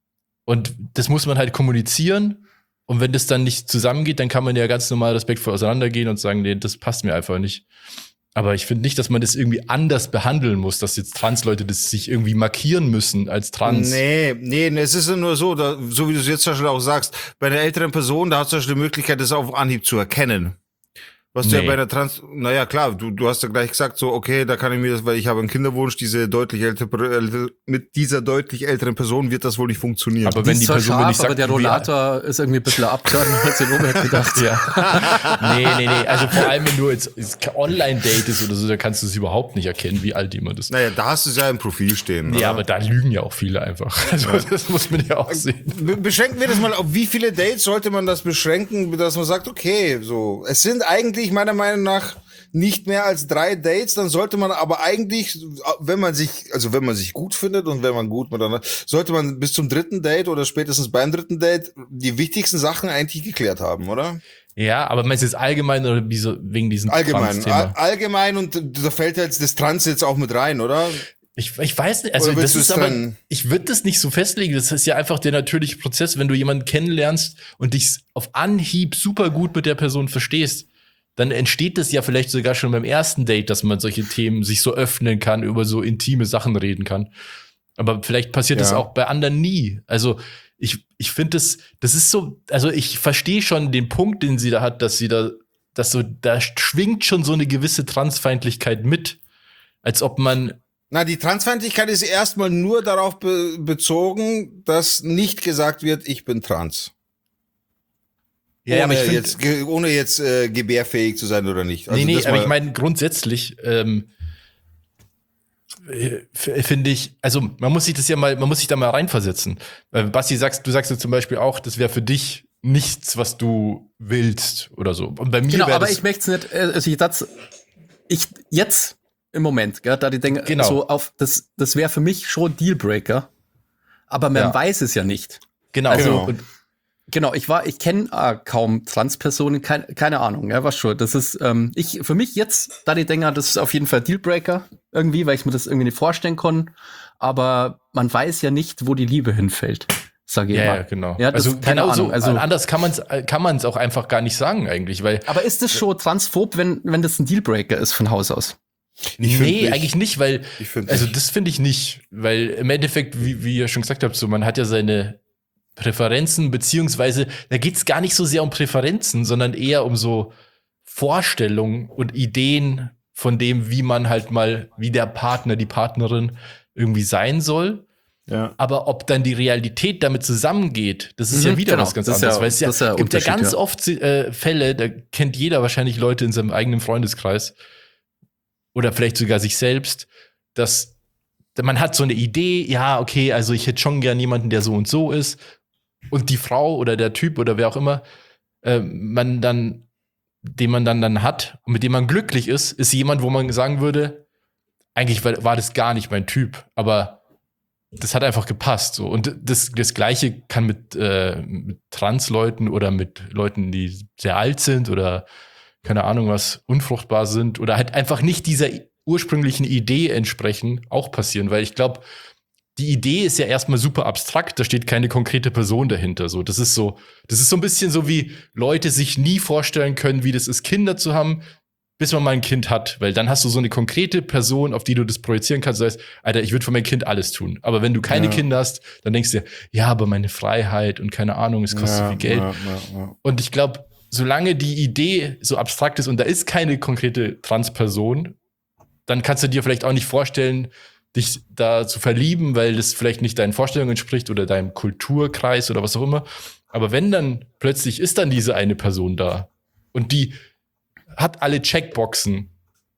und das muss man halt kommunizieren. Und wenn das dann nicht zusammengeht, dann kann man ja ganz normal respektvoll auseinandergehen und sagen, nee, das passt mir einfach nicht. Aber ich finde nicht, dass man das irgendwie anders behandeln muss, dass jetzt Trans-Leute das sich irgendwie markieren müssen als trans. Nee, nee, es ist ja nur so, da, so wie du es jetzt zum Beispiel auch sagst, bei einer älteren Person, da hast du zum Beispiel die Möglichkeit, das auf Anhieb zu erkennen. Was du Nee. ja bei einer Trans, naja klar, du, du hast ja gleich gesagt, so, okay, da kann ich mir das, weil ich habe einen Kinderwunsch, diese deutlich ältere, ältere mit dieser deutlich älteren Person wird das wohl nicht funktionieren. Aber wenn ist die zwar Person mir scharf, nicht sagt, aber der wie- Rollator ist irgendwie ein bisschen abgetan, als ich Robert gedacht. Ja. nee, nee, nee. Also vor allem, wenn du jetzt jetzt Online-Date ist oder so, da kannst du es überhaupt nicht erkennen, wie alt jemand ist. naja, da hast du es ja im Profil stehen. Ja, oder? aber da lügen ja auch viele einfach. Also das muss man ja auch sehen. Be- Beschränken wir das mal, auf wie viele Dates sollte man das beschränken, dass man sagt, okay, so, es sind eigentlich meiner Meinung nach nicht mehr als drei Dates, dann sollte man aber eigentlich, wenn man sich, also wenn man sich gut findet und wenn man gut miteinander, sollte man bis zum dritten Date oder spätestens beim dritten Date die wichtigsten Sachen eigentlich geklärt haben, oder? Ja, aber meinst du jetzt allgemein oder wie so, wegen diesem Allgemein, Trans-Thema? all, allgemein und da fällt jetzt das Trans jetzt auch mit rein, oder? Ich, ich weiß nicht, also Oder willst das ist du es aber, trennen? ich würde das nicht so festlegen. Das ist ja einfach der natürliche Prozess, wenn du jemanden kennenlernst und dich auf Anhieb super gut mit der Person verstehst, dann entsteht das ja vielleicht sogar schon beim ersten Date, dass man solche Themen sich so öffnen kann, über so intime Sachen reden kann. Aber vielleicht passiert das Ja. auch bei anderen nie. Also ich, ich finde das, das ist so, also ich verstehe schon den Punkt, den sie da hat, dass sie da, dass so, da schwingt schon so eine gewisse Transfeindlichkeit mit, als ob man Na, die Transfeindlichkeit ist erstmal nur darauf be bezogen, dass nicht gesagt wird, ich bin trans. Ja, aber ohne, ich find- jetzt, ge- ohne jetzt äh, gebärfähig zu sein oder nicht. Also nee, nee, das aber mal- ich meine grundsätzlich ähm, äh, f- finde ich, also man muss sich das ja mal, man muss sich da mal reinversetzen. Äh, Basti, sagst, du sagst ja zum Beispiel auch, das wäre für dich nichts, was du willst oder so. Und bei mir Genau, wäre aber das, ich möchte es nicht, äh, also ich, das, ich jetzt im Moment, gell, da die denke, Genau. so auf, das, das wäre für mich schon Dealbreaker, aber man Ja. weiß es ja nicht. genau. Also, Genau. und, genau, ich war, ich kenne äh, kaum Transpersonen, kein, keine Ahnung, ja, was schon. Das ist, ähm, ich, für mich jetzt, da die denke, das ist auf jeden Fall Dealbreaker irgendwie, weil ich mir das irgendwie nicht vorstellen kann. Aber man weiß ja nicht, wo die Liebe hinfällt, sage ich ja, mal. ja, genau. Ja, das, also keine genau Ahnung. so, Also, anders kann man es kann man es auch einfach gar nicht sagen eigentlich, weil aber ist das schon transphob, wenn, wenn das ein Dealbreaker ist von Haus aus? Ich nee, find nicht. eigentlich nicht, weil Ich find also nicht. das finde ich nicht, weil im Endeffekt, wie, wie ihr schon gesagt habt, so man hat ja seine Präferenzen, beziehungsweise da geht's gar nicht so sehr um Präferenzen, sondern eher um so Vorstellungen und Ideen von dem, wie man halt mal, wie der Partner, die Partnerin irgendwie sein soll. Ja. Aber ob dann die Realität damit zusammengeht, das ist Mhm, ja wieder genau. was ganz Das ist anderes. ja- weil es ja, das ist ja gibt ja Unterschied, ganz ja. oft äh, Fälle, da kennt jeder wahrscheinlich Leute in seinem eigenen Freundeskreis oder vielleicht sogar sich selbst, dass man hat so eine Idee, ja, okay, also ich hätte schon gern jemanden, der so und so ist. Und die Frau oder der Typ oder wer auch immer, äh, man dann den man dann, dann hat und mit dem man glücklich ist, ist jemand, wo man sagen würde, eigentlich war, war das gar nicht mein Typ, aber das hat einfach gepasst. So. Und das, das Gleiche kann mit, äh, mit Transleuten oder mit Leuten, die sehr alt sind oder keine Ahnung was, unfruchtbar sind oder halt einfach nicht dieser ursprünglichen Idee entsprechen, auch passieren. Weil ich glaube, die Idee ist ja erstmal super abstrakt, da steht keine konkrete Person dahinter. So, das ist so, das ist so ein bisschen so, wie Leute sich nie vorstellen können, wie das ist, Kinder zu haben, bis man mal ein Kind hat. Weil dann hast du so eine konkrete Person, auf die du das projizieren kannst. Das heißt, Alter, ich würde für mein Kind alles tun. Aber wenn du keine ja. Kinder hast, dann denkst du dir, ja, aber meine Freiheit und keine Ahnung, es kostet ja, so viel Geld. Ja, ja, ja. Und ich glaube, solange die Idee so abstrakt ist und da ist keine konkrete Transperson, dann kannst du dir vielleicht auch nicht vorstellen, dich da zu verlieben, weil das vielleicht nicht deinen Vorstellungen entspricht oder deinem Kulturkreis oder was auch immer. Aber wenn dann plötzlich ist dann diese eine Person da und die hat alle Checkboxen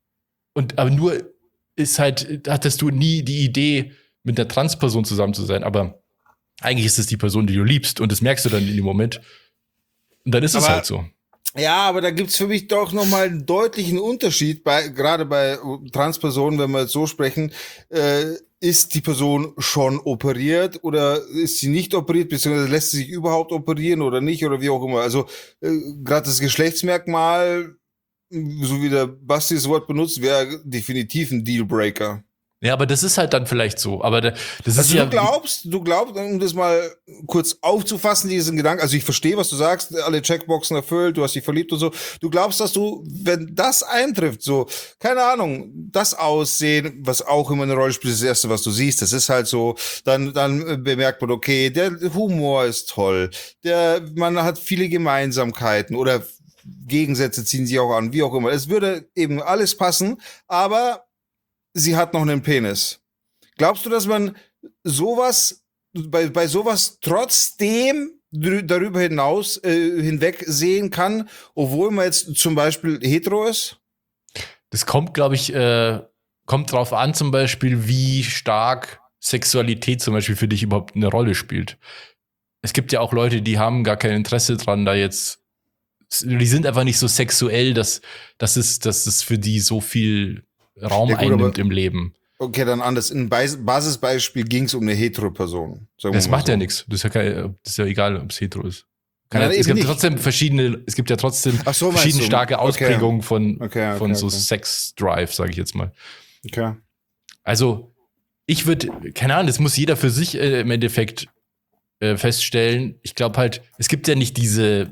und aber nur ist halt, hattest du nie die Idee, mit einer Transperson zusammen zu sein, aber eigentlich ist es die Person, die du liebst und das merkst du dann in dem Moment und dann ist aber es halt so. Ja, aber da gibt's für mich doch nochmal einen deutlichen Unterschied, bei gerade bei Transpersonen, wenn wir jetzt so sprechen, äh, ist die Person schon operiert oder ist sie nicht operiert, beziehungsweise lässt sie sich überhaupt operieren oder nicht oder wie auch immer. Also äh, gerade das Geschlechtsmerkmal, so wie der Basti das Wort benutzt, wäre definitiv ein Dealbreaker. Ja, aber das ist halt dann vielleicht so. Aber das also ist ja. Du glaubst, du glaubst, um das mal kurz aufzufassen, diesen Gedanken, also ich verstehe, was du sagst, alle Checkboxen erfüllt, du hast dich verliebt und so. Du glaubst, dass du, wenn das eintrifft, so, keine Ahnung, das Aussehen, was auch immer eine Rolle spielt, das Erste, was du siehst, das ist halt so, dann, dann bemerkt man, okay, der Humor ist toll, der, man hat viele Gemeinsamkeiten oder Gegensätze ziehen sich auch an, wie auch immer. Es würde eben alles passen, aber sie hat noch einen Penis. Glaubst du, dass man sowas, bei, bei sowas trotzdem drü- darüber hinaus äh, hinweg sehen kann, obwohl man jetzt zum Beispiel hetero ist? Das kommt, glaube ich, äh, kommt drauf an, zum Beispiel, wie stark Sexualität zum Beispiel für dich überhaupt eine Rolle spielt. Es gibt ja auch Leute, die haben gar kein Interesse dran, da jetzt, die sind einfach nicht so sexuell, dass, dass, es, dass es für die so viel Raum ja, gut, einnimmt im Leben. Okay, dann anders. In Bas- Basisbeispiel ging es um eine hetero-Person. Das macht so. ja nichts. Das, ja das ist ja egal, ob es hetero ist. Kann ja, es gibt nicht. trotzdem verschiedene, es gibt ja trotzdem so, verschiedene starke Ausprägungen okay. von, okay, okay, von so okay. Sex-Drive, sage ich jetzt mal. Okay. Also, ich würde, keine Ahnung, das muss jeder für sich äh, im Endeffekt äh, feststellen. Ich glaube halt, es gibt ja nicht diese,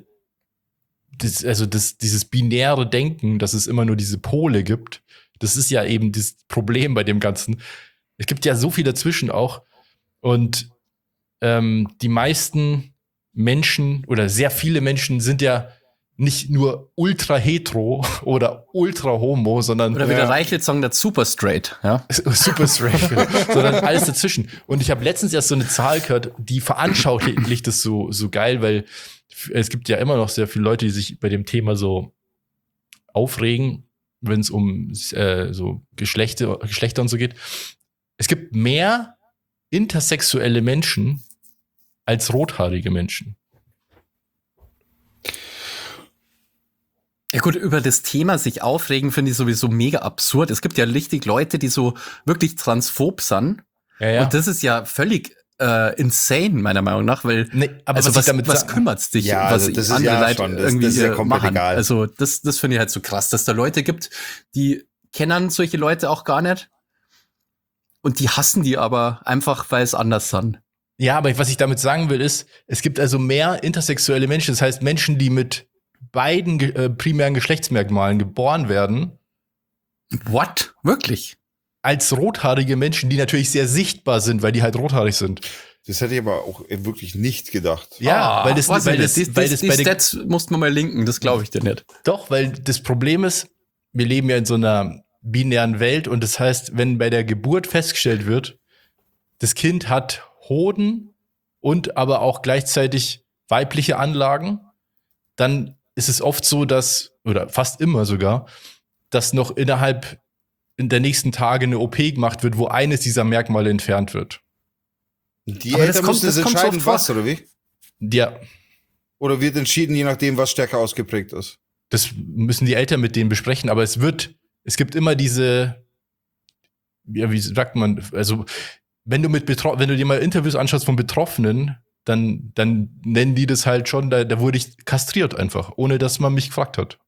das, also das, dieses binäre Denken, dass es immer nur diese Pole gibt. Das ist ja eben das Problem bei dem Ganzen. Es gibt ja so viel dazwischen auch. Und ähm, die meisten Menschen oder sehr viele Menschen sind ja nicht nur ultra hetero oder ultra homo, sondern oder wie der Reichelt sagen, das super straight, ja. Super straight, sondern alles dazwischen. Und ich habe letztens erst so eine Zahl gehört, die veranschaulicht das so so geil, weil es gibt ja immer noch sehr viele Leute, die sich bei dem Thema so aufregen, wenn es um äh, so Geschlechter, Geschlechter und so geht. Es gibt mehr intersexuelle Menschen als rothaarige Menschen. Ja gut, über das Thema sich aufregen finde ich sowieso mega absurd. Es gibt ja richtig Leute, die so wirklich transphob sind. Ja, ja. Und das ist ja völlig äh, insane, meiner Meinung nach, weil nee, aber also was, was, damit was kümmert's dich, ja, was also das andere ist ja Leute schon, das, irgendwie das ist ja komplett machen. Egal. Also das, das finde ich halt so krass, dass da Leute gibt, die kennen solche Leute auch gar nicht und die hassen die aber einfach, weil es anders sind. Ja, aber was ich damit sagen will, ist, es gibt also mehr intersexuelle Menschen, das heißt Menschen, die mit beiden äh, primären Geschlechtsmerkmalen geboren werden. What? Wirklich? Als rothaarige Menschen, die natürlich sehr sichtbar sind, weil die halt rothaarig sind. Das hätte ich aber auch wirklich nicht gedacht. Ja, ah, weil das, weil das, das, weil das, das die bei Stats mussten wir mal linken, das glaube ich dir nicht. Doch, weil das Problem ist, wir leben ja in so einer binären Welt und das heißt, wenn bei der Geburt festgestellt wird, das Kind hat Hoden und aber auch gleichzeitig weibliche Anlagen, dann ist es oft so, dass, oder fast immer sogar, dass noch innerhalb in der nächsten Tage eine O P gemacht wird, wo eines dieser Merkmale entfernt wird. Die aber Eltern müssen das entscheiden, was, oder wie? Ja. Oder wird entschieden, je nachdem, was stärker ausgeprägt ist? das müssen die Eltern mit denen besprechen, aber es wird, es gibt immer diese, ja, wie sagt man, also wenn du mit Betro- wenn du dir mal Interviews anschaust von Betroffenen, dann, dann nennen die das halt schon, da, da wurde ich kastriert einfach, ohne dass man mich gefragt hat.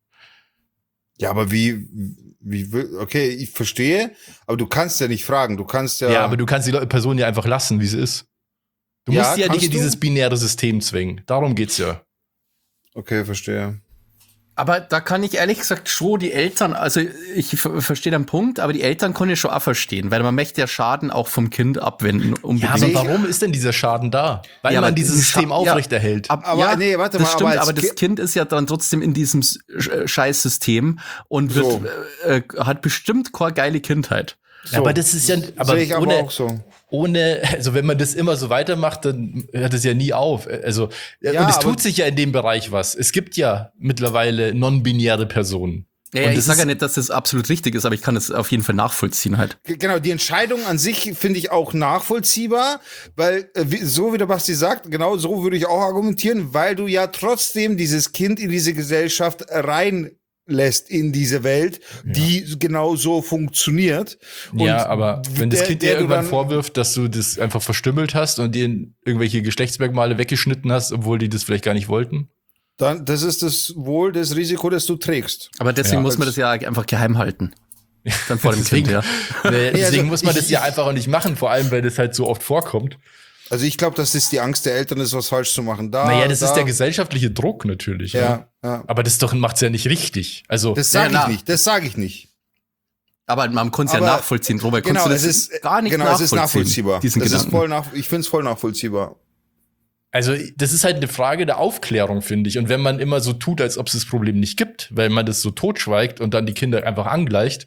Ja, aber wie, wie, okay, ich verstehe, aber du kannst ja nicht fragen, du kannst ja. Ja, aber du kannst die Le- Person ja einfach lassen, wie sie ist. Du Ja, musst sie ja nicht in kannst du? dieses binäre System zwingen. Darum geht's ja. Okay, verstehe. Aber da kann ich ehrlich gesagt schon die Eltern, also ich ver- verstehe den Punkt, aber die Eltern können ja schon auch verstehen, weil man möchte ja Schaden auch vom Kind abwenden. Ja, Unbedingt. aber ich- warum ist denn dieser Schaden da? Weil Ja, man aber dieses ein System Scha- aufrechterhält. Ab, Aber ja, nee, warte das mal, stimmt, aber aber, als das Ki- Kind ist ja dann trotzdem in diesem S- Sch- Scheißsystem und wird, So. äh, äh, hat bestimmt keine geile Kindheit. So. Aber das ist ja, aber Sehe ich aber ohne, auch so. ohne, also wenn man das immer so weitermacht, dann hört es ja nie auf. Also, Ja, und es aber- tut sich ja in dem Bereich was. Es gibt ja mittlerweile non-binäre Personen. Ja, Und ja, ich das sage ja ist- nicht, dass das absolut richtig ist, aber ich kann es auf jeden Fall nachvollziehen halt. G- Genau, die Entscheidung an sich finde ich auch nachvollziehbar, weil äh, wie, so wie der Basti sagt, genau so würde ich auch argumentieren, weil du ja trotzdem dieses Kind in diese Gesellschaft reinlässt, in diese Welt, die genau so funktioniert. Und Ja, aber wenn das der- Kind der dir du irgendwann dann- vorwirft, dass du das einfach verstümmelt hast und dir irgendwelche Geschlechtsmerkmale weggeschnitten hast, obwohl die das vielleicht gar nicht wollten. Dann, das ist das wohl das Risiko, das du trägst. Aber deswegen Ja. muss man das ja einfach geheim halten. Dann vor dem Deswegen- Kind, ja. Äh, Deswegen also muss man ich- das ja einfach auch nicht machen, vor allem, weil das halt so oft vorkommt. Also ich glaube, dass das die Angst der Eltern ist, was falsch zu machen. Da, Naja, das da, ist der gesellschaftliche Druck natürlich. Ja. Ja, ja. Aber das doch macht's ja nicht richtig. Also, Das sage Ja, ich na. nicht, das sage ich nicht. Aber man konnte es ja Aber- nachvollziehen, Robert. Genau, konntest es du das ist gar nicht genau, es ist nachvollziehen, nachvollziehbar. diesen Das ist Gedanken. voll nach, ich finde es voll nachvollziehbar. also, das ist halt eine Frage der Aufklärung, finde ich. Und wenn man immer so tut, als ob es das Problem nicht gibt, weil man das so totschweigt und dann die Kinder einfach angleicht,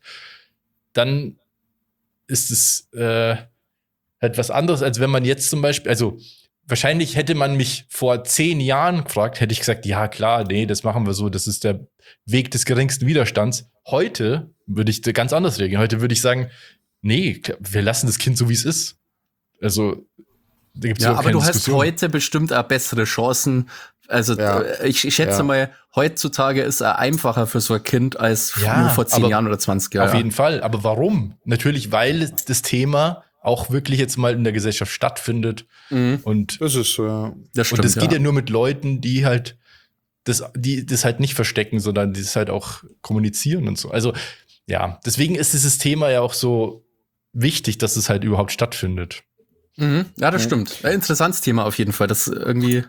dann ist es äh, halt was anderes, als wenn man jetzt zum Beispiel, also wahrscheinlich hätte man mich vor zehn Jahren gefragt, hätte ich gesagt, ja klar, nee, das machen wir so, das ist der Weg des geringsten Widerstands. Heute würde ich da ganz anders reagieren. Heute würde ich sagen, nee, wir lassen das Kind so, wie es ist. Also, da gibt's Ja, überhaupt aber keine du hast Diskussion. heute bestimmt auch bessere Chancen. Also Ja. äh, ich, ich schätze Ja. mal, heutzutage ist er einfacher für so ein Kind als Ja, nur vor zehn aber Jahren oder zwanzig Jahren. Auf jeden Fall. Aber warum? Natürlich, weil das Thema auch wirklich jetzt mal in der Gesellschaft stattfindet. Mhm, Und, Das ist so, ja. das stimmt. und das geht ja. ja nur mit Leuten, die halt das, die das halt nicht verstecken, sondern die das halt auch kommunizieren und so. Also, ja, deswegen ist dieses Thema ja auch so wichtig, dass es halt überhaupt stattfindet. Mhm, ja, das Mhm. stimmt. Ein interessantes Thema auf jeden Fall. Das irgendwie,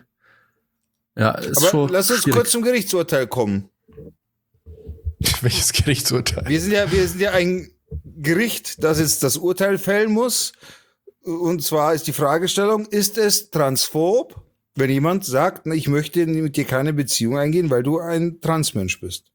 ja, ist Aber schon lass uns schwierig. kurz zum Gerichtsurteil kommen. Welches Gerichtsurteil? Wir sind ja, wir sind ja ein Gericht, das jetzt das Urteil fällen muss. Und zwar ist die Fragestellung, ist es transphob, wenn jemand sagt, na, ich möchte mit dir keine Beziehung eingehen, weil du ein Transmensch bist?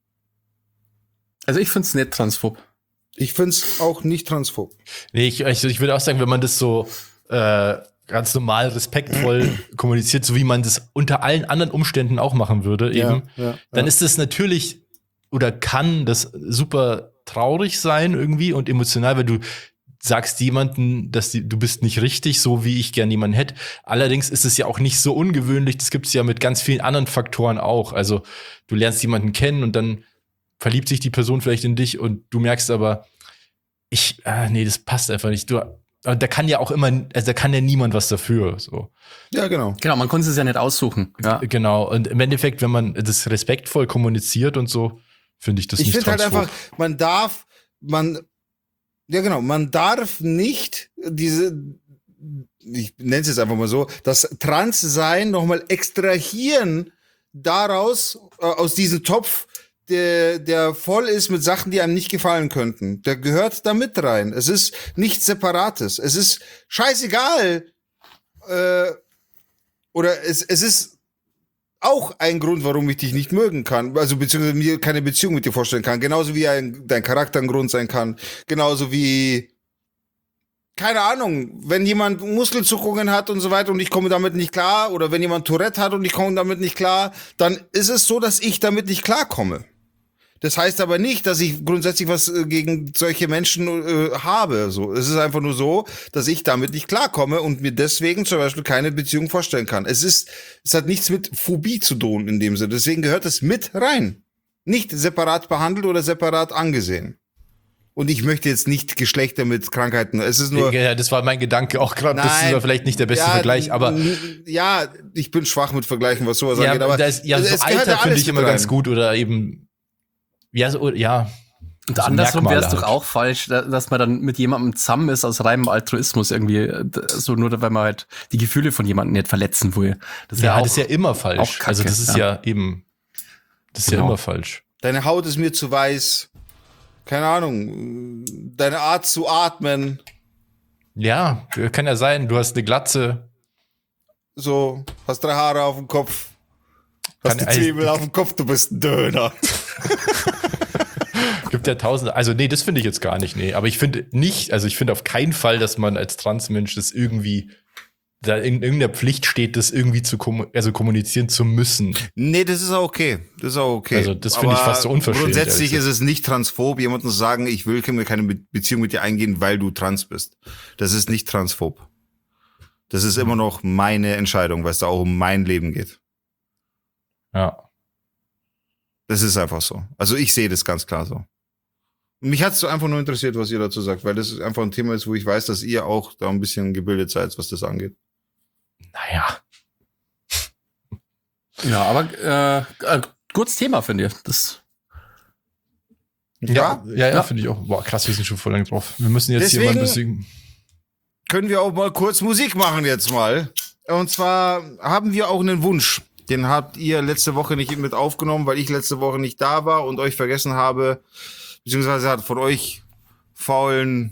Also ich find's nicht transphob. Ich find's auch nicht transphob. Nee, ich, also ich würde auch sagen, wenn man das so äh, ganz normal respektvoll kommuniziert, so wie man das unter allen anderen Umständen auch machen würde, eben, ja, dann ja. ist das natürlich oder kann das super traurig sein irgendwie und emotional, weil du sagst jemanden, dass die, du bist nicht richtig, so wie ich gern jemanden hätte. Allerdings ist es ja auch nicht so ungewöhnlich. Das gibt es ja mit ganz vielen anderen Faktoren auch. Also du lernst jemanden kennen und dann verliebt sich die Person vielleicht in dich und du merkst aber, ich, ah, nee, das passt einfach nicht. Du, aber da kann ja auch immer, also da kann ja niemand was dafür. So. Ja, genau. Genau, man konnte es ja nicht aussuchen. Ja. Genau. Und im Endeffekt, wenn man das respektvoll kommuniziert und so, finde ich das Ich nicht finde halt transphob. einfach, man darf, man, ja genau, man darf nicht diese, ich nenne es jetzt einfach mal so, das Transsein nochmal extrahieren daraus, äh, aus diesem Topf, der, der voll ist mit Sachen, die einem nicht gefallen könnten. Der gehört da mit rein. Es ist nichts Separates. Es ist scheißegal, äh, oder es, es ist auch ein Grund, warum ich dich nicht mögen kann, also beziehungsweise mir keine Beziehung mit dir vorstellen kann, genauso wie ein, dein Charakter ein Grund sein kann, genauso wie, keine Ahnung, wenn jemand Muskelzuckungen hat und so weiter und ich komme damit nicht klar, oder wenn jemand Tourette hat und ich komme damit nicht klar, dann ist es so, dass ich damit nicht klarkomme. Das heißt aber nicht, dass ich grundsätzlich was äh, gegen solche Menschen äh, habe. So, es ist einfach nur so, dass ich damit nicht klarkomme und mir deswegen zum Beispiel keine Beziehung vorstellen kann. Es ist, es hat nichts mit Phobie zu tun in dem Sinne. Deswegen gehört es mit rein. nicht separat behandelt oder separat angesehen. Und ich möchte jetzt nicht Geschlechter mit Krankheiten. Es ist nur. Ja, das war mein Gedanke auch gerade. Das ist ja vielleicht nicht der beste ja, Vergleich, aber. Ja, ich bin schwach mit Vergleichen, was sowas Ja, angeht. Aber das, ja, so es gehört Alter ja finde alles ich immer mit ganz rein. gut oder eben. Ja, so, ja. Und so andersrum wäre es Merkmale doch halt. auch falsch, da- dass man dann mit jemandem zusammen ist aus reinem Altruismus irgendwie, äh, so nur weil man halt die Gefühle von jemandem nicht verletzen will. Das ist Ja, ja, auch, das ist ja immer falsch. auch Kacke, also das ist ja, ja. eben. Das ist Genau. ja immer falsch. Deine Haut ist mir zu weiß. Keine Ahnung. Deine Art zu atmen. Ja, kann ja sein. Du hast eine Glatze. So, hast drei Haare auf dem Kopf. Hast Kann- die Zwiebel auf dem Kopf, du bist ein Döner. Gibt ja tausende. Also nee, das finde ich jetzt gar nicht. Nee, aber ich finde nicht. Also ich finde auf keinen Fall, dass man als Transmensch das irgendwie da in irgendeiner Pflicht steht, das irgendwie zu kommu- also kommunizieren zu müssen. Nee, das ist auch okay. Das ist auch okay. Also das finde ich Aber fast so unverschämt, Grundsätzlich ehrlich ist es nicht transphob, jemandem zu sagen, ich will keine Be- Beziehung mit dir eingehen, weil du trans bist. Das ist nicht transphob. Das ist immer noch meine Entscheidung, weil es da auch um mein Leben geht. Ja. Das ist einfach so. Also ich sehe das ganz klar so. Mich hat es einfach nur interessiert, was ihr dazu sagt, weil das einfach ein Thema ist, wo ich weiß, dass ihr auch da ein bisschen gebildet seid, was das angeht. Naja. ja, aber äh, äh, gutes Thema, finde ich. Das, Ja, ja, ja, Ja. finde ich auch. Boah, krass, wir sind schon voll lang drauf. Wir müssen jetzt Deswegen- hier mal ein bisschen. Können wir auch mal kurz Musik machen jetzt mal. Und zwar haben wir auch einen Wunsch. Den habt ihr letzte Woche nicht mit aufgenommen, weil ich letzte Woche nicht da war und euch vergessen habe, beziehungsweise hat von euch faulen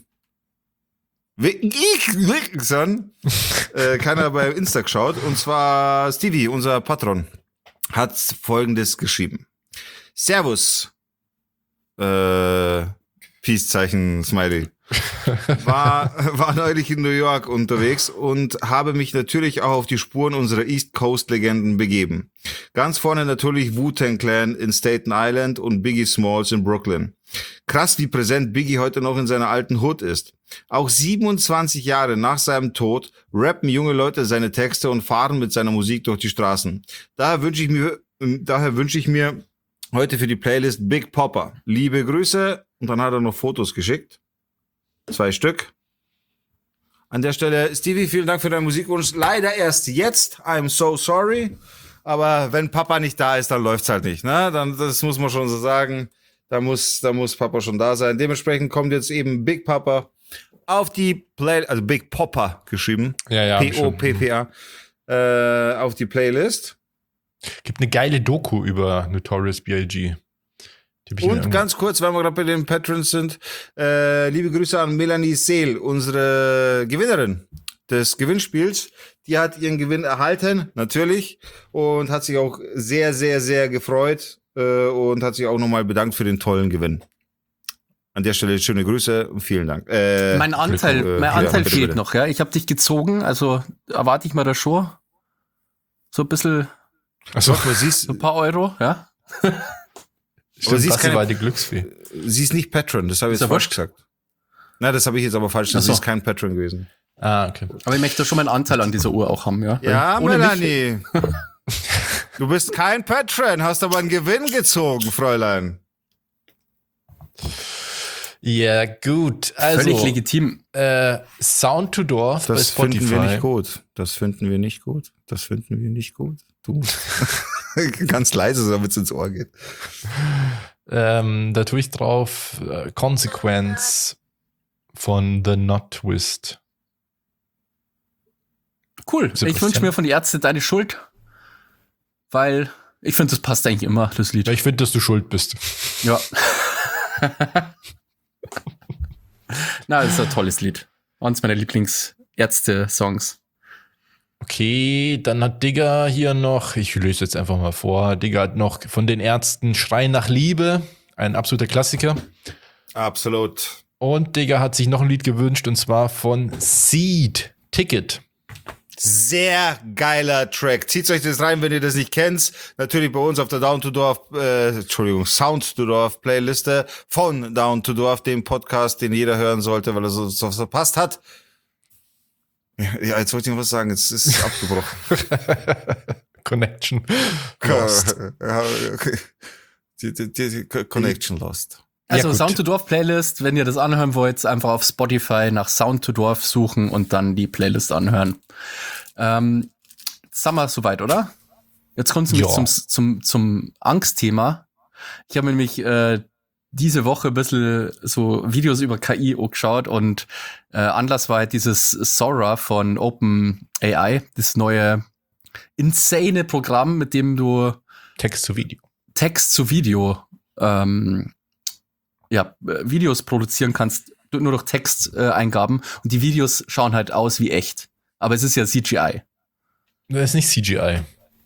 Wichsern äh, keiner bei Insta geschaut. Und zwar Stevie, unser Patron, hat Folgendes geschrieben. Servus. Äh, Peace-Zeichen, Smiley. War, war neulich in New York unterwegs und habe mich natürlich auch auf die Spuren unserer East Coast-Legenden begeben. Ganz vorne natürlich Wu-Tang Clan in Staten Island und Biggie Smalls in Brooklyn. Krass, wie präsent Biggie heute noch in seiner alten Hood ist. Auch siebenundzwanzig Jahre nach seinem Tod rappen junge Leute seine Texte und fahren mit seiner Musik durch die Straßen. Daher wünsche ich mir, daher wünsche ich mir heute für die Playlist Big Poppa. Liebe Grüße. Und dann hat er noch Fotos geschickt. Zwei Stück. An der Stelle, Stevie, vielen Dank für deinen Musikwunsch. Leider erst jetzt. I'm so sorry. Aber wenn Papa nicht da ist, dann läuft's halt nicht. Ne? Dann, das muss man schon so sagen. Da muss, da muss Papa schon da sein. Dementsprechend kommt jetzt eben Big Papa auf die Play, also Big Poppa geschrieben. Ja, ja. P O P P A. Äh, auf die Playlist. Gibt eine geile Doku über Notorious B I G Die hab ich mir Und irgendwo- ganz kurz, weil wir gerade bei den Patrons sind, äh, liebe Grüße an Melanie Seel, unsere Gewinnerin des Gewinnspiels. Die hat ihren Gewinn erhalten, natürlich, und hat sich auch sehr, sehr, sehr gefreut äh, und hat sich auch nochmal bedankt für den tollen Gewinn. An der Stelle schöne Grüße und vielen Dank. Äh, mein Anteil, äh, mein ja, Anteil bitte, fehlt bitte. noch, ja. Ich habe dich gezogen, also erwarte ich mal da schon so ein bisschen, Ach so, Aber sie ist, so ein paar Euro, ja. stimmt, sie ist Basti keine- war die Glücksfee. sie ist nicht Patron, das habe ich Ist jetzt ja falsch wurscht. gesagt. Na, das habe ich jetzt aber falsch gesagt. Ach so. Sie ist kein Patron gewesen. Ah, okay. Aber ich möchte schon meinen Anteil an dieser Uhr auch haben, ja. Ja, Weil ohne mich- Melanie. Du bist kein Patron, hast aber einen Gewinn gezogen, Fräulein. Ja, gut. Also, Völlig legitim. äh, Sound to Door bei Das Spotify. finden wir nicht gut. Das finden wir nicht gut. Das finden wir nicht gut. Du. Ganz leise, damit es ins Ohr geht. Ähm, da tue ich drauf äh, Consequence von The Not Twist. Cool. Sebastian. Ich wünsche mir von die Ärzte deine Schuld, weil ich finde, das passt eigentlich immer, das Lied. Ja, ich finde, dass du schuld bist. Ja. Na, das ist ein tolles Lied. Eines meiner Lieblingsärzte-Songs. Okay, dann hat Digger hier noch, ich löse jetzt einfach mal vor, Digger hat noch von den Ärzten Schrei nach Liebe, ein absoluter Klassiker. Absolut. Und Digger hat sich noch ein Lied gewünscht, und zwar von Seed, Ticket. Sehr geiler Track. Zieht euch das rein, wenn ihr das nicht kennt. Natürlich bei uns auf der Down to Dorf, äh, Entschuldigung, Sound to Dorf Playliste von Down to Dorf, dem Podcast, den jeder hören sollte, weil er so, so verpasst hat. Ja, ja, jetzt wollte ich noch was sagen, jetzt ist es abgebrochen. Connection. Lost. Ja, okay. Die, die, die Connection lost. Also Ja, gut. Sound to Dorf Playlist, wenn ihr das anhören wollt, einfach auf Spotify nach Sound to Dorf suchen und dann die Playlist anhören. Ähm, jetzt sind wir soweit, oder? Jetzt kommt es nämlich Ja. zum, zum, zum Angstthema. Ich habe nämlich äh, diese Woche ein bisschen so Videos über K I angeschaut und äh, Anlass war halt dieses Sora von OpenAI, das neue insane Programm, mit dem du Text zu Video. Text zu Video ähm, ja, äh, Videos produzieren kannst, du- nur durch Texteingaben äh, und die Videos schauen halt aus wie echt. Aber es ist ja C G I. Das ist nicht C G I.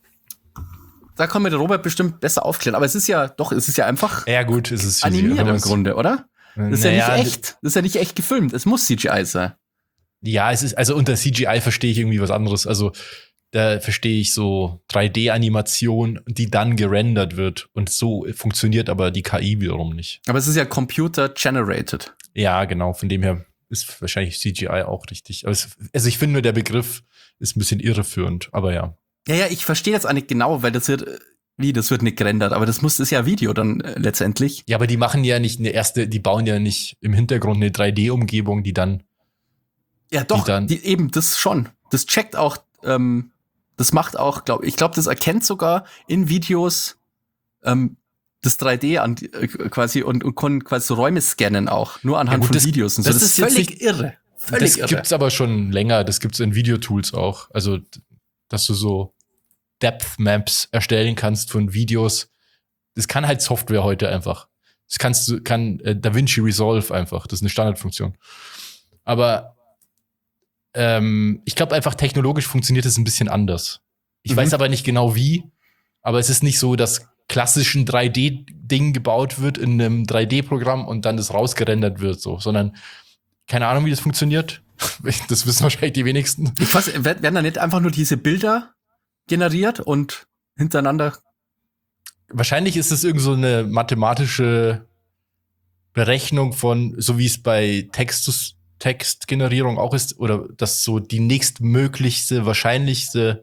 Da kann mir der Robert bestimmt besser aufklären. Aber es ist ja, doch, es ist ja einfach Ja, gut, es ist C G I. animiert aber im es- Grunde, oder? Das ist ja Naja, nicht echt. Das ist ja nicht echt gefilmt. Es muss C G I sein. Ja, es ist, also unter C G I verstehe ich irgendwie was anderes. Also da verstehe ich so drei D-Animation, die dann gerendert wird. Und so funktioniert aber die K I wiederum nicht. Aber es ist ja computer-generated. Ja, genau, von dem her ist wahrscheinlich C G I auch richtig. Aber es, also ich finde nur, der Begriff ist ein bisschen irreführend, aber ja. Ja, ja, ich verstehe jetzt auch nicht genau, weil das wird, äh, wie, das wird nicht gerendert. Aber das muss, ist ja Video dann äh, letztendlich. Ja, aber die machen ja nicht eine erste, die bauen ja nicht im Hintergrund eine drei D-Umgebung, die dann. Ja, doch, dann- die, eben, das schon. Das checkt auch, ähm, das macht auch, glaube ich, glaube, das erkennt sogar in Videos ähm, das drei D an, äh, quasi und, und kann quasi so Räume scannen auch, nur anhand Ja, gut, von das- Videos und so. das Das, ist ist jetzt völlig nicht- irre. Völlig Das irre. gibt's aber schon länger, das gibt's in Videotools auch. Also, d- dass du so Depth Maps erstellen kannst von Videos. Das kann halt Software heute einfach. Das kannst du, kann äh, DaVinci Resolve einfach. Das ist eine Standardfunktion. Aber ähm, ich glaube einfach, technologisch funktioniert es ein bisschen anders. Ich Mhm. weiß aber nicht genau wie, aber es ist nicht so, dass klassischen drei D-Ding gebaut wird in einem drei D-Programm und dann das rausgerendert wird, so, sondern keine Ahnung, wie das funktioniert. Das wissen wahrscheinlich die wenigsten. Ich weiß, wer- werden da nicht einfach nur diese Bilder generiert und hintereinander? Wahrscheinlich ist es irgend so eine mathematische Berechnung von, so wie es bei Text Textgenerierung auch ist, oder dass so die nächstmöglichste, wahrscheinlichste,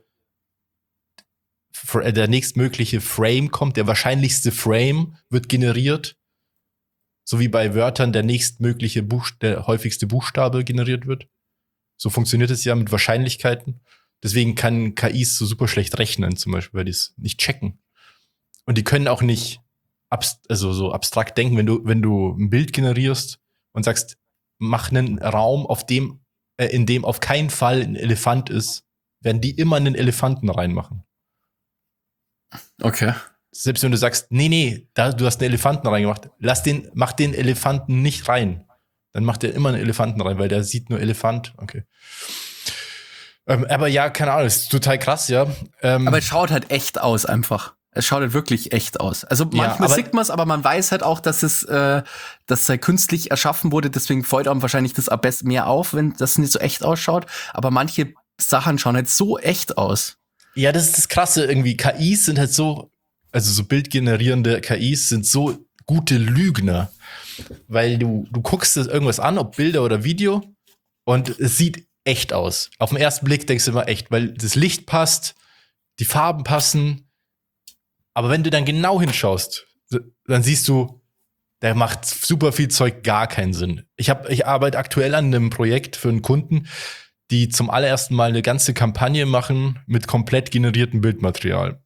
fr- der nächstmögliche Frame kommt, der wahrscheinlichste Frame wird generiert. So wie bei Wörtern der nächstmögliche Buch, der häufigste Buchstabe generiert wird. So funktioniert es ja mit Wahrscheinlichkeiten. Deswegen kann K Is so super schlecht rechnen, zum Beispiel, weil die es nicht checken. Und die können auch nicht abst also so abstrakt denken, wenn du, wenn du ein Bild generierst und sagst, mach einen Raum, auf dem, äh, in dem auf keinen Fall ein Elefant ist, werden die immer einen Elefanten reinmachen. Okay. Selbst wenn du sagst, nee, nee, da, du hast einen Elefanten reingemacht, lass den, mach den Elefanten nicht rein. Dann macht er immer einen Elefanten rein, weil der sieht nur Elefant. Okay. Ähm, aber ja, keine Ahnung, das ist total krass, ja. Ähm, Aber es schaut halt echt aus einfach. Es schaut halt wirklich echt aus. Also manchmal aber- sieht man es, aber man weiß halt auch, dass es, äh, dass es halt künstlich erschaffen wurde. Deswegen freut einem wahrscheinlich das am besten mehr auf, wenn das nicht so echt ausschaut. Aber manche Sachen schauen halt so echt aus. Ja, das ist das Krasse irgendwie. K Is sind halt so, also so bildgenerierende K Is sind so gute Lügner. Weil du, du guckst dir irgendwas an, ob Bilder oder Video, und es sieht echt aus. Auf den ersten Blick denkst du immer echt, weil das Licht passt, die Farben passen. Aber wenn du dann genau hinschaust, dann siehst du, der macht super viel Zeug gar keinen Sinn. Ich, hab, ich arbeite aktuell an einem Projekt für einen Kunden, die zum allerersten Mal eine ganze Kampagne machen mit komplett generiertem Bildmaterial.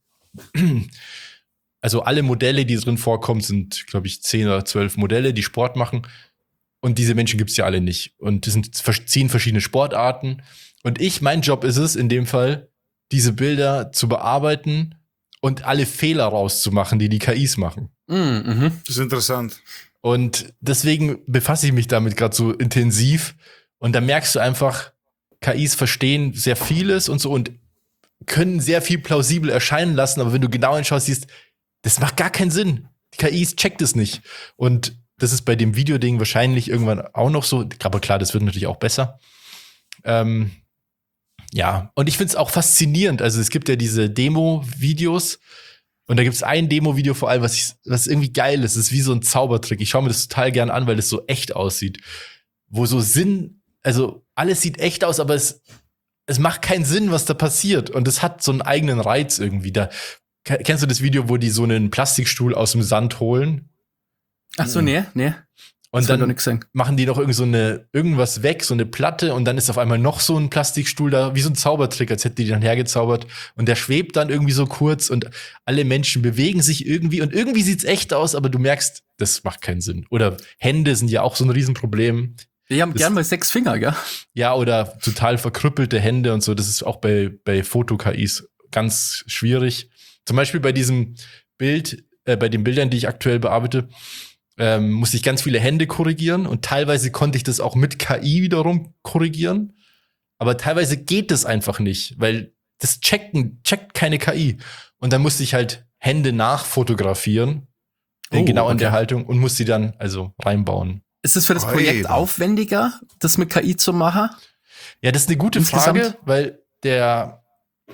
Also alle Modelle, die drin vorkommen, sind, glaube ich, zehn oder zwölf Modelle, die Sport machen. Und diese Menschen gibt's ja alle nicht. Und das sind zehn verschiedene Sportarten. Und ich, mein Job ist es, in dem Fall, diese Bilder zu bearbeiten und alle Fehler rauszumachen, die die K Is machen. Mm, mhm. Das ist interessant. Und deswegen befasse ich mich damit gerade so intensiv. Und da merkst du einfach, K Is verstehen sehr vieles und so und können sehr viel plausibel erscheinen lassen. Aber wenn du genau hinschaust, siehst, das macht gar keinen Sinn. Die K Is checkt es nicht. Und das ist bei dem Videoding wahrscheinlich irgendwann auch noch so. Aber klar, das wird natürlich auch besser. Ähm, ja, und ich finde es auch faszinierend. Also es gibt ja diese Demo-Videos. Und da gibt es ein Demo-Video vor allem, was, ich, was irgendwie geil ist. Das ist wie so ein Zaubertrick. Ich schaue mir das total gern an, weil es so echt aussieht. Wo so Sinn, also alles sieht echt aus, aber es, es macht keinen Sinn, was da passiert. Und es hat so einen eigenen Reiz irgendwie. Da kennst du das Video, wo die so einen Plastikstuhl aus dem Sand holen? Ach so, nee, nee. Und Das will dann ich sagen. machen die noch irgend so eine, irgendwas weg, so eine Platte, und dann ist auf einmal noch so ein Plastikstuhl da, wie so ein Zaubertrick, als hätte die dann hergezaubert. Und der schwebt dann irgendwie so kurz und alle Menschen bewegen sich irgendwie und irgendwie sieht's echt aus, aber du merkst, das macht keinen Sinn. Oder Hände sind ja auch so ein Riesenproblem. Die haben Das- gern mal sechs Finger, gell? Ja, oder total verkrüppelte Hände und so. Das ist auch bei, bei Foto-K Is ganz schwierig. Zum Beispiel bei diesem Bild, äh, bei den Bildern, die ich aktuell bearbeite, ähm, musste ich ganz viele Hände korrigieren und teilweise konnte ich das auch mit K I wiederum korrigieren. Aber teilweise geht das einfach nicht, weil das checken, checkt keine K I. Und dann musste ich halt Hände nachfotografieren, Oh, genau in okay. der Haltung, und musste die dann also reinbauen. Ist es für das Projekt Alter. aufwendiger, das mit K I zu machen? Ja, das ist eine gute Insgesamt? Frage, weil der,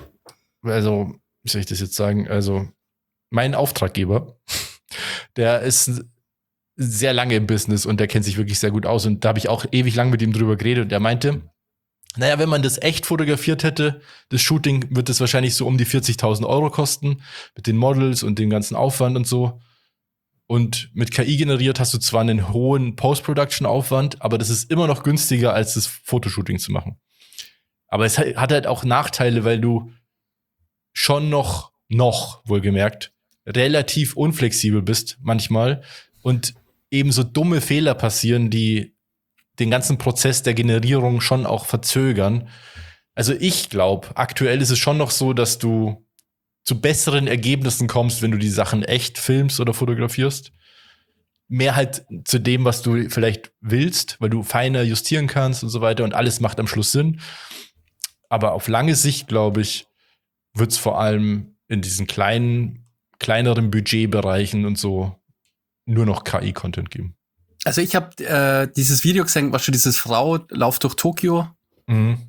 also, wie soll ich das jetzt sagen? Also, mein Auftraggeber, der ist sehr lange im Business und der kennt sich wirklich sehr gut aus. Und da habe ich auch ewig lang mit ihm drüber geredet und er meinte, naja, wenn man das echt fotografiert hätte, das Shooting, wird das wahrscheinlich so um die vierzigtausend Euro kosten, mit den Models und dem ganzen Aufwand und so. Und mit K I generiert hast du zwar einen hohen Post-Production-Aufwand, aber das ist immer noch günstiger, als das Fotoshooting zu machen. Aber es hat halt auch Nachteile, weil du schon noch, noch wohlgemerkt, relativ unflexibel bist manchmal und eben so dumme Fehler passieren, die den ganzen Prozess der Generierung schon auch verzögern. Also ich glaube, aktuell ist es schon noch so, dass du zu besseren Ergebnissen kommst, wenn du die Sachen echt filmst oder fotografierst. Mehr halt zu dem, was du vielleicht willst, weil du feiner justieren kannst und so weiter und alles macht am Schluss Sinn. Aber auf lange Sicht, glaube ich, wird es vor allem in diesen kleinen, kleineren Budgetbereichen und so nur noch K I-Content geben. Also ich habe äh, dieses Video gesehen, was schon dieses Frau lauft durch Tokio. Mhm.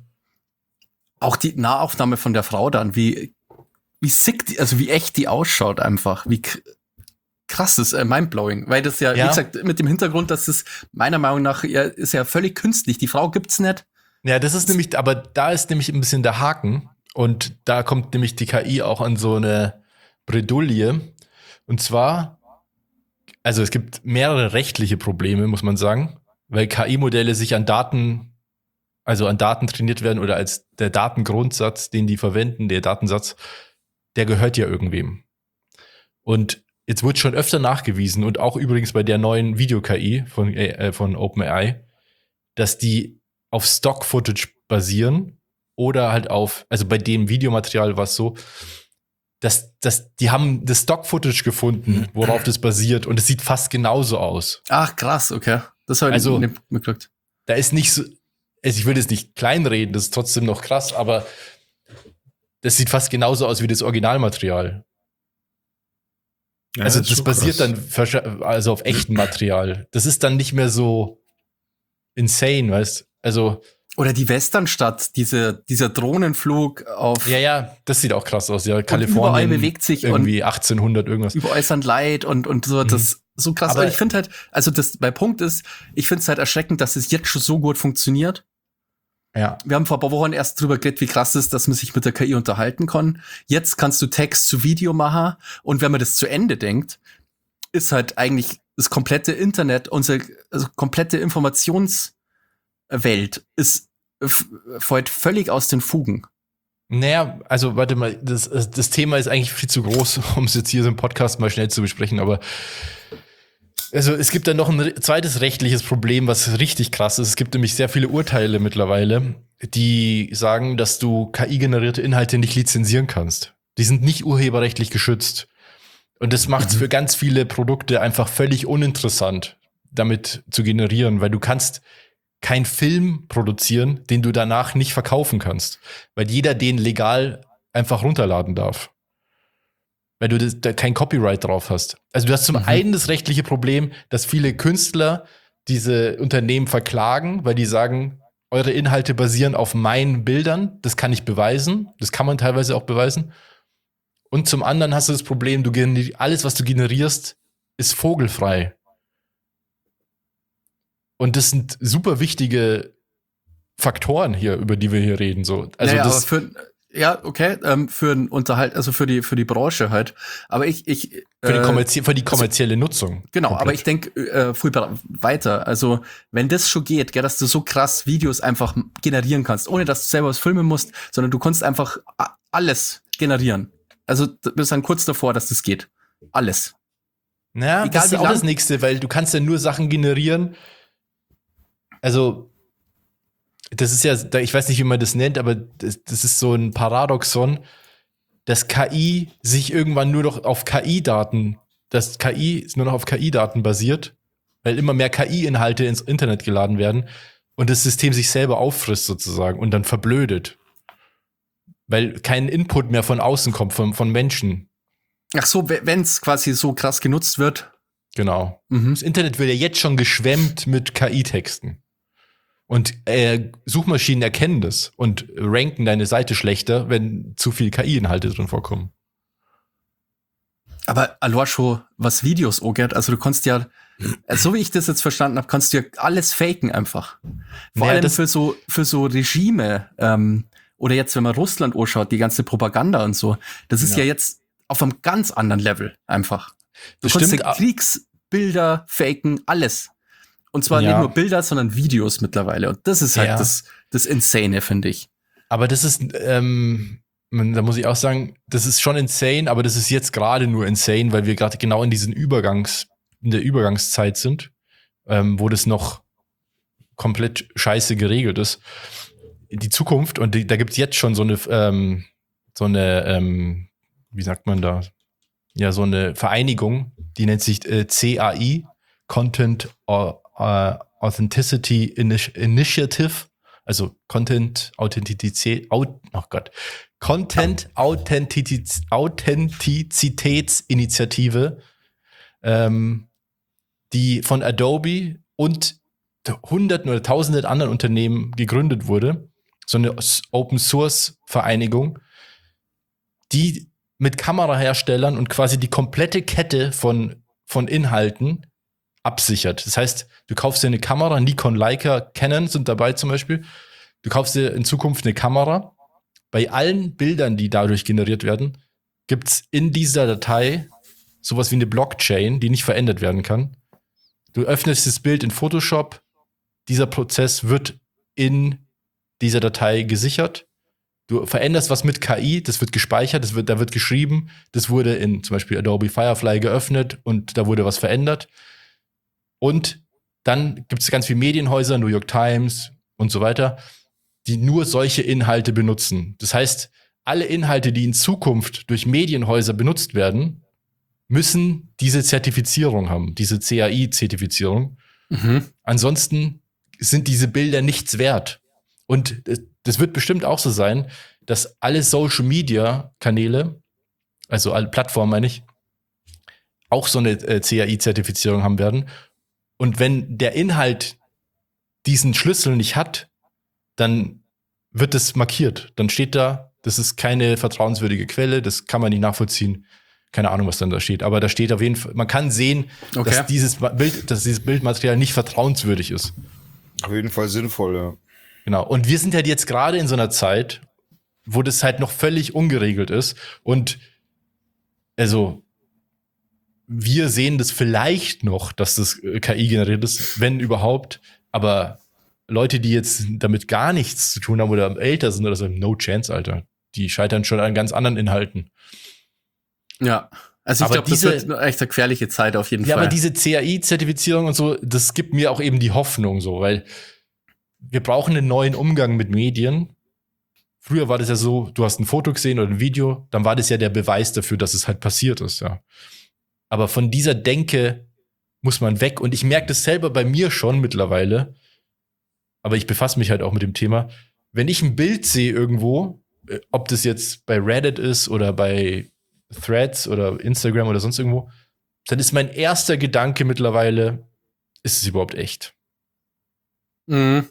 Auch die Nahaufnahme von der Frau dann, wie wie sick, die, also wie echt die ausschaut einfach, wie k- krass ist, äh, mindblowing, weil das ja, Ja. wie gesagt, mit dem Hintergrund, dass es meiner Meinung nach ja, ist ja völlig künstlich. Die Frau gibt's nicht. Ja, das ist nämlich, aber da ist nämlich ein bisschen der Haken und da kommt nämlich die K I auch an so eine Bredouille. Und zwar, also es gibt mehrere rechtliche Probleme, muss man sagen, weil K I-Modelle sich an Daten, also an Daten trainiert werden oder als der Datengrundsatz, den die verwenden, der Datensatz, der gehört ja irgendwem. Und jetzt wird schon öfter nachgewiesen und auch übrigens bei der neuen Video-K I von, äh, von OpenAI, dass die auf Stock-Footage basieren oder halt auf, also bei dem Videomaterial war es so, dass, dass die haben das Stock-Footage gefunden, worauf das basiert und es sieht fast genauso aus. Ach krass, okay. Das habe ich Also- nicht mitgekriegt. Da ist nicht so, also ich will das nicht kleinreden, das ist trotzdem noch krass, aber das sieht fast genauso aus wie das Originalmaterial. Ja, Also ist das schon basiert krass. dann wahrscheinlich- also auf echtem Material. Das ist dann nicht mehr so insane, weißt? Also Oder die Westernstadt, diese, dieser Drohnenflug auf ja, ja, das sieht auch krass aus. Ja, überall Kalifornien bewegt sich irgendwie achtzehnhundert irgendwas. überall sind Leid und, und so, das ist so krass. Aber- Aber ich finde halt, also das, mein Punkt ist, ich finde es halt erschreckend, dass es jetzt schon so gut funktioniert. Ja. Wir haben vor ein paar Wochen erst drüber geredet, wie krass es ist, dass man sich mit der K I unterhalten kann. Jetzt kannst du Text zu Video machen und wenn man das zu Ende denkt, ist halt eigentlich das komplette Internet, unsere also komplette Informationswelt ist f- fällt völlig aus den Fugen. Naja, also warte mal, das, das Thema ist eigentlich viel zu groß, um es jetzt hier so im Podcast mal schnell zu besprechen, aber also es gibt dann noch ein re- zweites rechtliches Problem, was richtig krass ist. Es gibt nämlich sehr viele Urteile mittlerweile, die sagen, dass du K I-generierte Inhalte nicht lizenzieren kannst. Die sind nicht urheberrechtlich geschützt. Und das macht es für ganz viele Produkte einfach völlig uninteressant, damit zu generieren, weil du kannst keinen Film produzieren, den du danach nicht verkaufen kannst, weil jeder den legal einfach runterladen darf. Weil du das, da kein Copyright drauf hast. Also du hast zum Mhm. einen das rechtliche Problem, dass viele Künstler diese Unternehmen verklagen, weil die sagen, eure Inhalte basieren auf meinen Bildern, das kann ich beweisen, das kann man teilweise auch beweisen. Und zum anderen hast du das Problem, du generi- alles, was du generierst, ist vogelfrei. Und das sind super wichtige Faktoren hier, über die wir hier reden. So. Also naja, das, aber für, Ja, okay, ähm, für ein Unterhalt, also für die für die Branche halt. Aber ich ich Für, äh, die, kommerzie für die kommerzielle Nutzung. genau, komplett. aber ich denke äh, viel weiter. Also wenn das schon geht, gell, dass du so krass Videos einfach generieren kannst, ohne dass du selber was filmen musst, sondern du kannst einfach a- alles generieren. Also wir sind kurz davor, dass das geht. Alles. Ja, Egal das ist wie auch lang- das Nächste, weil du kannst ja nur Sachen generieren. Also, das ist ja, ich weiß nicht, wie man das nennt, aber das, das ist so ein Paradoxon, dass K I sich irgendwann nur noch auf K I-Daten, dass K I nur noch auf K I-Daten basiert, weil immer mehr K I-Inhalte ins Internet geladen werden und das System sich selber auffrisst sozusagen und dann verblödet. Weil kein Input mehr von außen kommt, von, von Menschen. Ach so, wenn es quasi so krass genutzt wird. Genau. Mhm. Das Internet wird ja jetzt schon geschwemmt mit K I-Texten. Und äh, Suchmaschinen erkennen das und ranken deine Seite schlechter, wenn zu viel K I-Inhalte drin vorkommen. Aber allein schon, was Videos angeht, also du kannst ja, so wie ich das jetzt verstanden habe, kannst du ja alles faken einfach. Vor Naja, allem das- für so für so Regime ähm, oder jetzt, wenn man Russland anschaut, die ganze Propaganda und so, das ist ja, Ja. jetzt auf einem ganz anderen Level einfach. Du Das kannst stimmt, ja a- Kriegsbilder faken, alles. Und zwar Ja. nicht nur Bilder, sondern Videos mittlerweile. Und das ist halt Ja. das, das Insane, finde ich. Aber das ist, ähm, man- da muss ich auch sagen, das ist schon insane, aber das ist jetzt gerade nur insane, weil wir gerade genau in diesen Übergangs, in der Übergangszeit sind, ähm, wo das noch komplett scheiße geregelt ist. Die Zukunft, und die, da gibt's jetzt schon so eine, ähm, so eine, ähm, wie sagt man da? Ja, so eine Vereinigung, die nennt sich äh, C A I, Content uh, uh, Authenticity Initi- Initiative, also Content Authentizität, oh Gott, Content Authentiz Authentizitätsinitiative, ähm, die von Adobe und hunderten oder tausenden anderen Unternehmen gegründet wurde. So eine Open Source Vereinigung, die mit Kameraherstellern und quasi die komplette Kette von, von Inhalten absichert. Das heißt, du kaufst dir eine Kamera, Nikon, Leica, Canon sind dabei zum Beispiel. Du kaufst dir in Zukunft eine Kamera. Bei allen Bildern, die dadurch generiert werden, gibt's in dieser Datei sowas wie eine Blockchain, die nicht verändert werden kann. Du öffnest das Bild in Photoshop. Dieser Prozess wird in dieser Datei gesichert. Du veränderst was mit K I, das wird gespeichert, das wird, da wird geschrieben, das wurde in zum Beispiel Adobe Firefly geöffnet und da wurde was verändert. Und dann gibt es ganz viele Medienhäuser, New York Times und so weiter, die nur solche Inhalte benutzen. Das heißt, alle Inhalte, die in Zukunft durch Medienhäuser benutzt werden, müssen diese Zertifizierung haben, diese C A I-Zertifizierung. Mhm. Ansonsten sind diese Bilder nichts wert. Und das, das wird bestimmt auch so sein, dass alle Social-Media-Kanäle, also alle Plattformen meine ich, auch so eine äh, C A I-Zertifizierung haben werden. Und wenn der Inhalt diesen Schlüssel nicht hat, dann wird es markiert. Dann steht da, das ist keine vertrauenswürdige Quelle, das kann man nicht nachvollziehen. Keine Ahnung, was dann da steht. Aber da steht auf jeden Fall, man kann sehen, Okay. dass dieses Bild, dass dieses Bildmaterial nicht vertrauenswürdig ist. Auf jeden Fall sinnvoll, ja. Genau. Und wir sind halt jetzt gerade in so einer Zeit, wo das halt noch völlig ungeregelt ist. Und also wir sehen das vielleicht noch, dass das K I generiert ist, wenn überhaupt. Aber Leute, die jetzt damit gar nichts zu tun haben oder älter sind oder so, no chance, Alter. Die scheitern schon an ganz anderen Inhalten. Ja. Also ich Aber glaube, das diese- wird eine echt eine gefährliche Zeit auf jeden Ja, Fall. aber diese C A I-Zertifizierung und so, das gibt mir auch eben die Hoffnung so, weil wir brauchen einen neuen Umgang mit Medien. Früher war das ja so, du hast ein Foto gesehen oder ein Video, dann war das ja der Beweis dafür, dass es halt passiert ist, ja. Aber von dieser Denke muss man weg. Und ich merke das selber bei mir schon mittlerweile. Aber ich befasse mich halt auch mit dem Thema. Wenn ich ein Bild sehe irgendwo, äh, ob das jetzt bei Reddit ist oder bei Threads oder Instagram oder sonst irgendwo, dann ist mein erster Gedanke mittlerweile, ist es überhaupt echt? Mhm.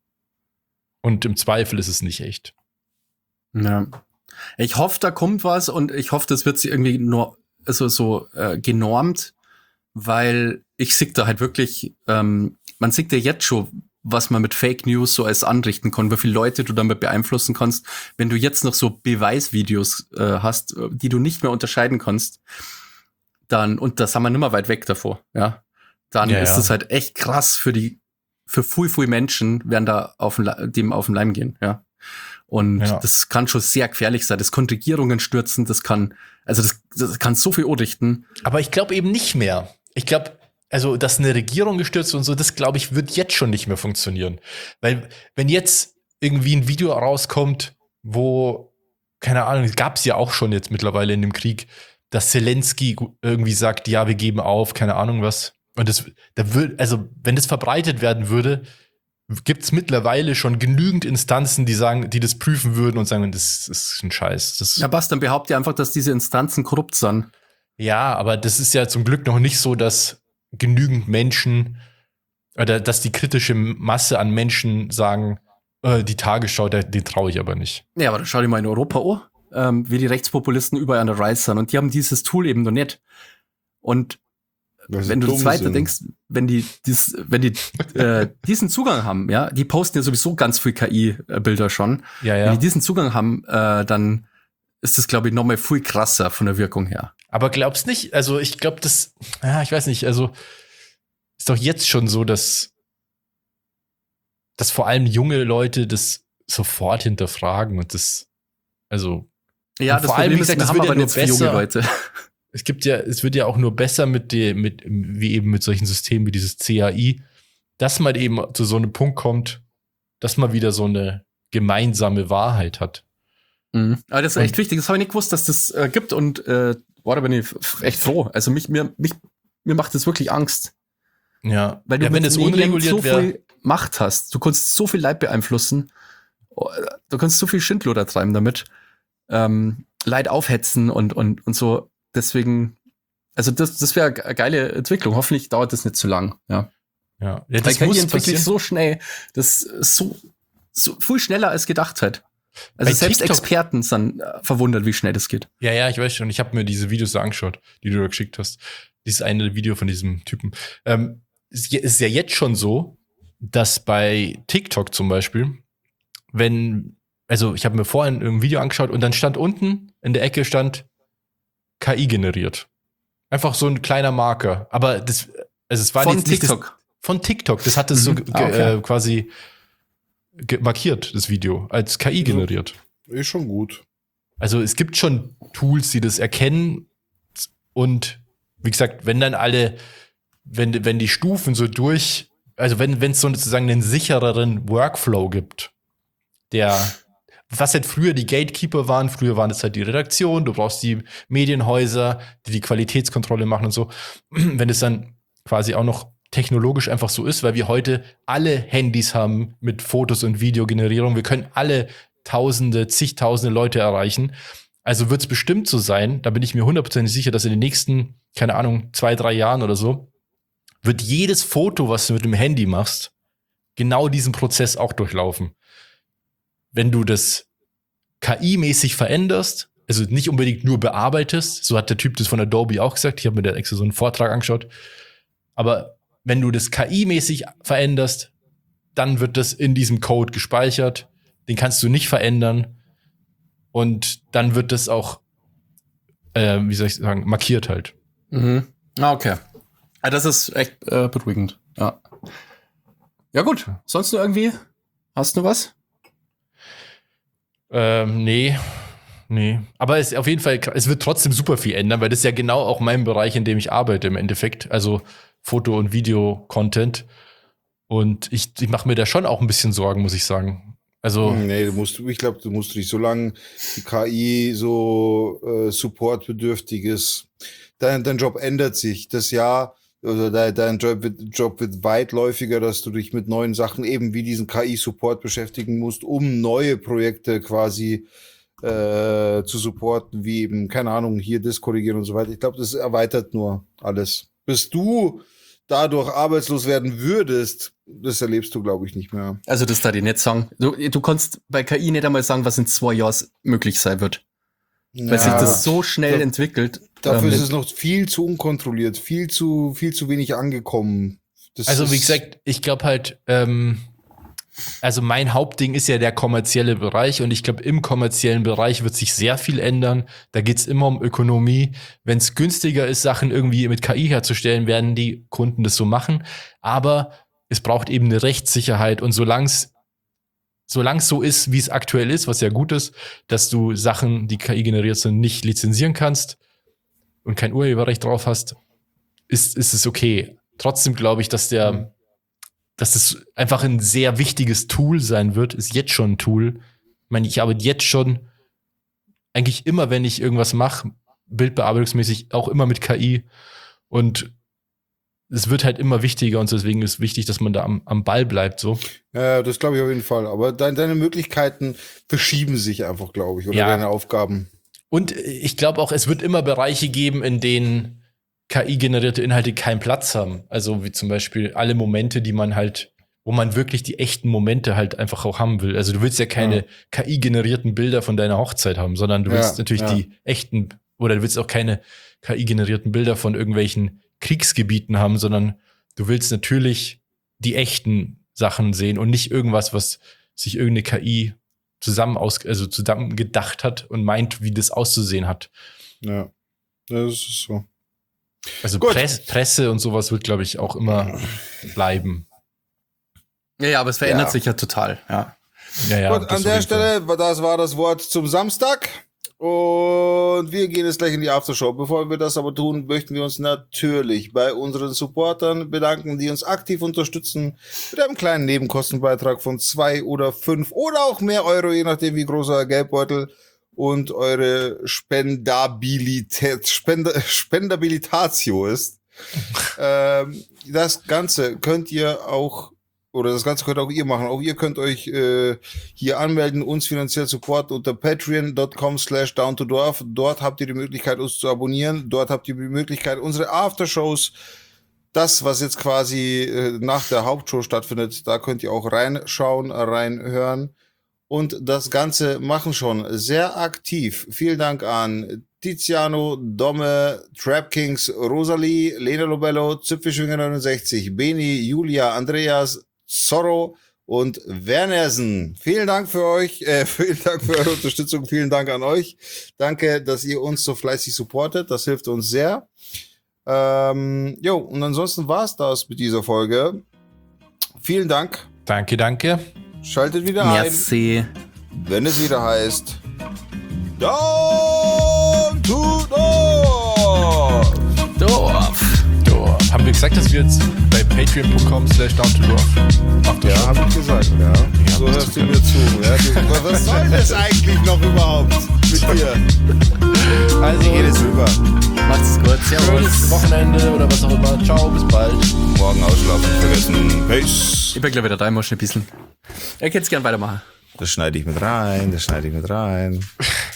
Und im Zweifel ist es nicht echt. Ja. Ich hoffe, da kommt was und ich hoffe, das wird sich irgendwie nur also so äh, genormt, weil ich sehe da halt wirklich, ähm, man sieht ja jetzt schon, was man mit Fake News so als anrichten kann, wie viele Leute du damit beeinflussen kannst, wenn du jetzt noch so Beweisvideos äh, hast, die du nicht mehr unterscheiden kannst, dann, und da sind wir nicht mehr weit weg davor, ja, dann Ja, ist ja. das halt echt krass für die, für viel, viel Menschen, werden da auf den, Le- dem auf den Leim gehen, ja. Und Ja. das kann schon sehr gefährlich sein. Das kann Regierungen stürzen, das kann, also das, das kann so viel anrichten. Aber ich glaube eben nicht mehr. Ich glaube, also, dass eine Regierung gestürzt und so, das glaube ich, wird jetzt schon nicht mehr funktionieren. Weil, wenn jetzt irgendwie ein Video rauskommt, wo, keine Ahnung, gab es ja auch schon jetzt mittlerweile in dem Krieg, dass Zelensky irgendwie sagt, ja, wir geben auf, keine Ahnung was. Und das, da wird, also, wenn das verbreitet werden würde, gibt es mittlerweile schon genügend Instanzen, die sagen, die das prüfen würden und sagen, das ist ein Scheiß. Das Ja, was, dann behauptet ihr einfach, dass diese Instanzen korrupt sind. Ja, aber das ist ja zum Glück noch nicht so, dass genügend Menschen oder dass die kritische Masse an Menschen sagen, äh, die Tagesschau, der, den traue ich aber nicht. Ja, aber dann schau dir mal in Europa an, ähm, wie die Rechtspopulisten überall an der Rise sind. Und die haben dieses Tool eben noch nicht. Und Weil sie wenn du das dumm weiter sind. denkst, wenn die, dies, wenn die äh, diesen Zugang haben, ja, die posten ja sowieso ganz viel K I-Bilder schon. Ja, Wenn ja. die diesen Zugang haben, äh, dann ist das, glaube ich, nochmal viel krasser von der Wirkung her. Aber glaubst nicht, also ich glaube, das, ja, ich weiß nicht, also ist doch jetzt schon so, dass, dass vor allem junge Leute das sofort hinterfragen und das, also Ja, Und das vor allem, Problem wie ist, gesagt, wir das haben wird ja aber nur nicht für junge besser. Leute. es gibt ja, es wird ja auch nur besser mit dem, mit, wie eben mit solchen Systemen wie dieses C A I, dass man eben zu so einem Punkt kommt, dass man wieder so eine gemeinsame Wahrheit hat. Mhm. Aber das ist Und- echt wichtig. Das habe ich nicht gewusst, dass das äh, gibt und äh, boah, da bin ich f- echt froh. Also mich, mir, mich, mir macht das wirklich Angst. Ja, Weil du ja, wenn mit es Medien unreguliert so wäre. viel Macht hast. Du kannst so viel Leid beeinflussen. Oh, Du kannst so viel Schindluder treiben damit. Ähm, Leid aufhetzen und, und, und so. Deswegen, also das, das wäre eine geile Entwicklung. Hoffentlich dauert das nicht zu lang. Ja. Ja, ja Weil das K I muss entwickelt passieren. sich so schnell. Das ist so, so viel schneller als gedacht hat. Also Bei selbst TikTok- Experten sind äh, verwundert, wie schnell das geht. Ja, ja, ich weiß schon. Ich habe mir diese Videos da angeschaut, die du da geschickt hast. Dieses eine Video von diesem Typen. Ähm, es ist ja- ist ja jetzt schon so, dass bei TikTok zum Beispiel, wenn, also ich habe mir vorhin ein Video angeschaut und dann stand unten in der Ecke stand K I generiert. Einfach so ein kleiner Marker. Aber das, also es war Von jetzt nicht das, TikTok. von TikTok. Das hat es so Mhm. ge- Ah, okay. äh, quasi ge- markiert, das Video, als K I generiert. Ist schon gut. Also es gibt schon Tools, die das erkennen und wie gesagt, wenn dann alle, wenn, wenn die Stufen so durch, also wenn wenn es sozusagen einen sichereren Workflow gibt, der, was halt früher die Gatekeeper waren, früher waren es halt die Redaktion, du brauchst die Medienhäuser, die die Qualitätskontrolle machen und so, wenn es dann quasi auch noch technologisch einfach so ist, weil wir heute alle Handys haben mit Fotos und Videogenerierung, wir können alle Tausende, zigtausende Leute erreichen. Also wird es bestimmt so sein, da bin ich mir hundertprozentig sicher, dass in den nächsten, keine Ahnung, zwei, drei Jahren oder so, wird jedes Foto, was du mit dem Handy machst, genau diesen Prozess auch durchlaufen. Wenn du das K I-mäßig veränderst, also nicht unbedingt nur bearbeitest, so hat der Typ das von Adobe auch gesagt, ich habe mir da extra so einen Vortrag angeschaut, aber wenn du das K I-mäßig veränderst, dann wird das in diesem Code gespeichert, den kannst du nicht verändern und dann wird das auch, äh, wie soll ich sagen, markiert halt. Mhm. Ah, okay. Ah, das ist echt äh, beruhigend. Ja. Ja, gut. Sonst noch irgendwie? Hast du was? Ähm, nee, nee. Aber es auf jeden Fall, es wird trotzdem super viel ändern, weil das ist ja genau auch mein Bereich, in dem ich arbeite im Endeffekt. Also Foto- und Video-Content. Und ich, ich mache mir da schon auch ein bisschen Sorgen, muss ich sagen. Also, Nee, du musst, ich glaube, du musst dich, solange die K I so äh, supportbedürftiges, dein, dein Job ändert sich. Das Jahr, oder dein, dein Job wird, Job wird weitläufiger, dass du dich mit neuen Sachen eben wie diesen K I-Support beschäftigen musst, um neue Projekte quasi äh, zu supporten, wie eben, keine Ahnung, hier das korrigieren und so weiter. Ich glaube, das erweitert nur alles. Bis du dadurch arbeitslos werden würdest, das erlebst du, glaube ich, nicht mehr. Also, das da die nicht sagen. Du, du kannst bei K I nicht einmal sagen, was in zwei Jahren möglich sein wird. Weil sich das so schnell da- entwickelt. Dafür ähm, ist es noch viel zu unkontrolliert, viel zu, viel zu wenig angekommen. Das also wie ist- gesagt, ich glaube halt, ähm, also mein Hauptding ist ja der kommerzielle Bereich und ich glaube, im kommerziellen Bereich wird sich sehr viel ändern. Da geht's immer um Ökonomie. Wenn es günstiger ist, Sachen irgendwie mit K I herzustellen, werden die Kunden das so machen. Aber es braucht eben eine Rechtssicherheit und solange es solange es so ist, wie es aktuell ist, was ja gut ist, dass du Sachen, die K I generiert sind, nicht lizenzieren kannst und kein Urheberrecht drauf hast, ist, ist es okay. Trotzdem glaube ich, dass der, dass das einfach ein sehr wichtiges Tool sein wird, ist jetzt schon ein Tool. Ich meine, ich arbeite jetzt schon eigentlich immer, wenn ich irgendwas mache, bildbearbeitungsmäßig, auch immer mit K I und es wird halt immer wichtiger und deswegen ist wichtig, dass man da am, am Ball bleibt, so. Ja, das glaube ich auf jeden Fall. Aber dein, deine Möglichkeiten verschieben sich einfach, glaube ich, oder Ja. deine Aufgaben. Und ich glaube auch, es wird immer Bereiche geben, in denen K I-generierte Inhalte keinen Platz haben. Also wie zum Beispiel alle Momente, die man halt, wo man wirklich die echten Momente halt einfach auch haben will. Also du willst ja keine Ja. K I-generierten Bilder von deiner Hochzeit haben, sondern du willst Ja, natürlich ja. die echten, oder du willst auch keine K I-generierten Bilder von irgendwelchen Kriegsgebieten haben, sondern du willst natürlich die echten Sachen sehen und nicht irgendwas, was sich irgendeine K I zusammen aus, also zusammen gedacht hat und meint, wie das auszusehen hat. Ja, das ist so. Also Gut. Press, Presse und sowas wird, glaube ich, auch immer bleiben. Ja, ja, aber es verändert Ja. sich ja total, ja. Ja, ja, Gut, das an der auf jeden Fall. Stelle, das war das Wort zum Samstag. Und wir gehen jetzt gleich in die Aftershow. Bevor wir das aber tun, möchten wir uns natürlich bei unseren Supportern bedanken, die uns aktiv unterstützen mit einem kleinen Nebenkostenbeitrag von zwei oder fünf oder auch mehr Euro, je nachdem wie groß euer Geldbeutel und eure Spendabilität, Spend Spendabilitatio ist. ähm, das Ganze könnt ihr auch Oder das Ganze könnt auch ihr machen. Auch ihr könnt euch äh, hier anmelden, uns finanziell supporten unter patreon.com slash down to dorf. Dort habt ihr die Möglichkeit, uns zu abonnieren. Dort habt ihr die Möglichkeit, unsere Aftershows, das, was jetzt quasi äh, nach der Hauptshow stattfindet, da könnt ihr auch reinschauen, reinhören. Und das Ganze machen schon sehr aktiv. Vielen Dank an Tiziano, Domme, Trap Kings, Rosalie, Lena Lobello, Zipfelschwinger neunundsechzig, Beni, Julia, Andreas, Zorro und Wernersen. Vielen Dank für euch, äh, vielen Dank für eure Unterstützung, vielen Dank an euch. Danke, dass ihr uns so fleißig supportet, das hilft uns sehr. Ähm, jo, und ansonsten war's das mit dieser Folge. Vielen Dank, Danke, danke. schaltet wieder ein, Merci. wenn es wieder heißt Down to Dorf! Dorf. Dorf. Haben wir gesagt, dass wir jetzt bei patreon.com slash down to dorf auf der Ja, Show- hab ich gesagt, ja. So bist hörst du du mir zu. Ja, du, was soll das eigentlich noch überhaupt mit dir? Also, Wie geht es rüber? Macht's gut. schönes Servus. Wochenende oder was auch immer. Ciao, bis bald. Morgen ausschlafen vergessen. Peace. Ich bin gleich wieder da, ich muss schon ein bisschen. Er könnte es gern weitermachen. Das schneide ich mit rein, das schneide ich mit rein.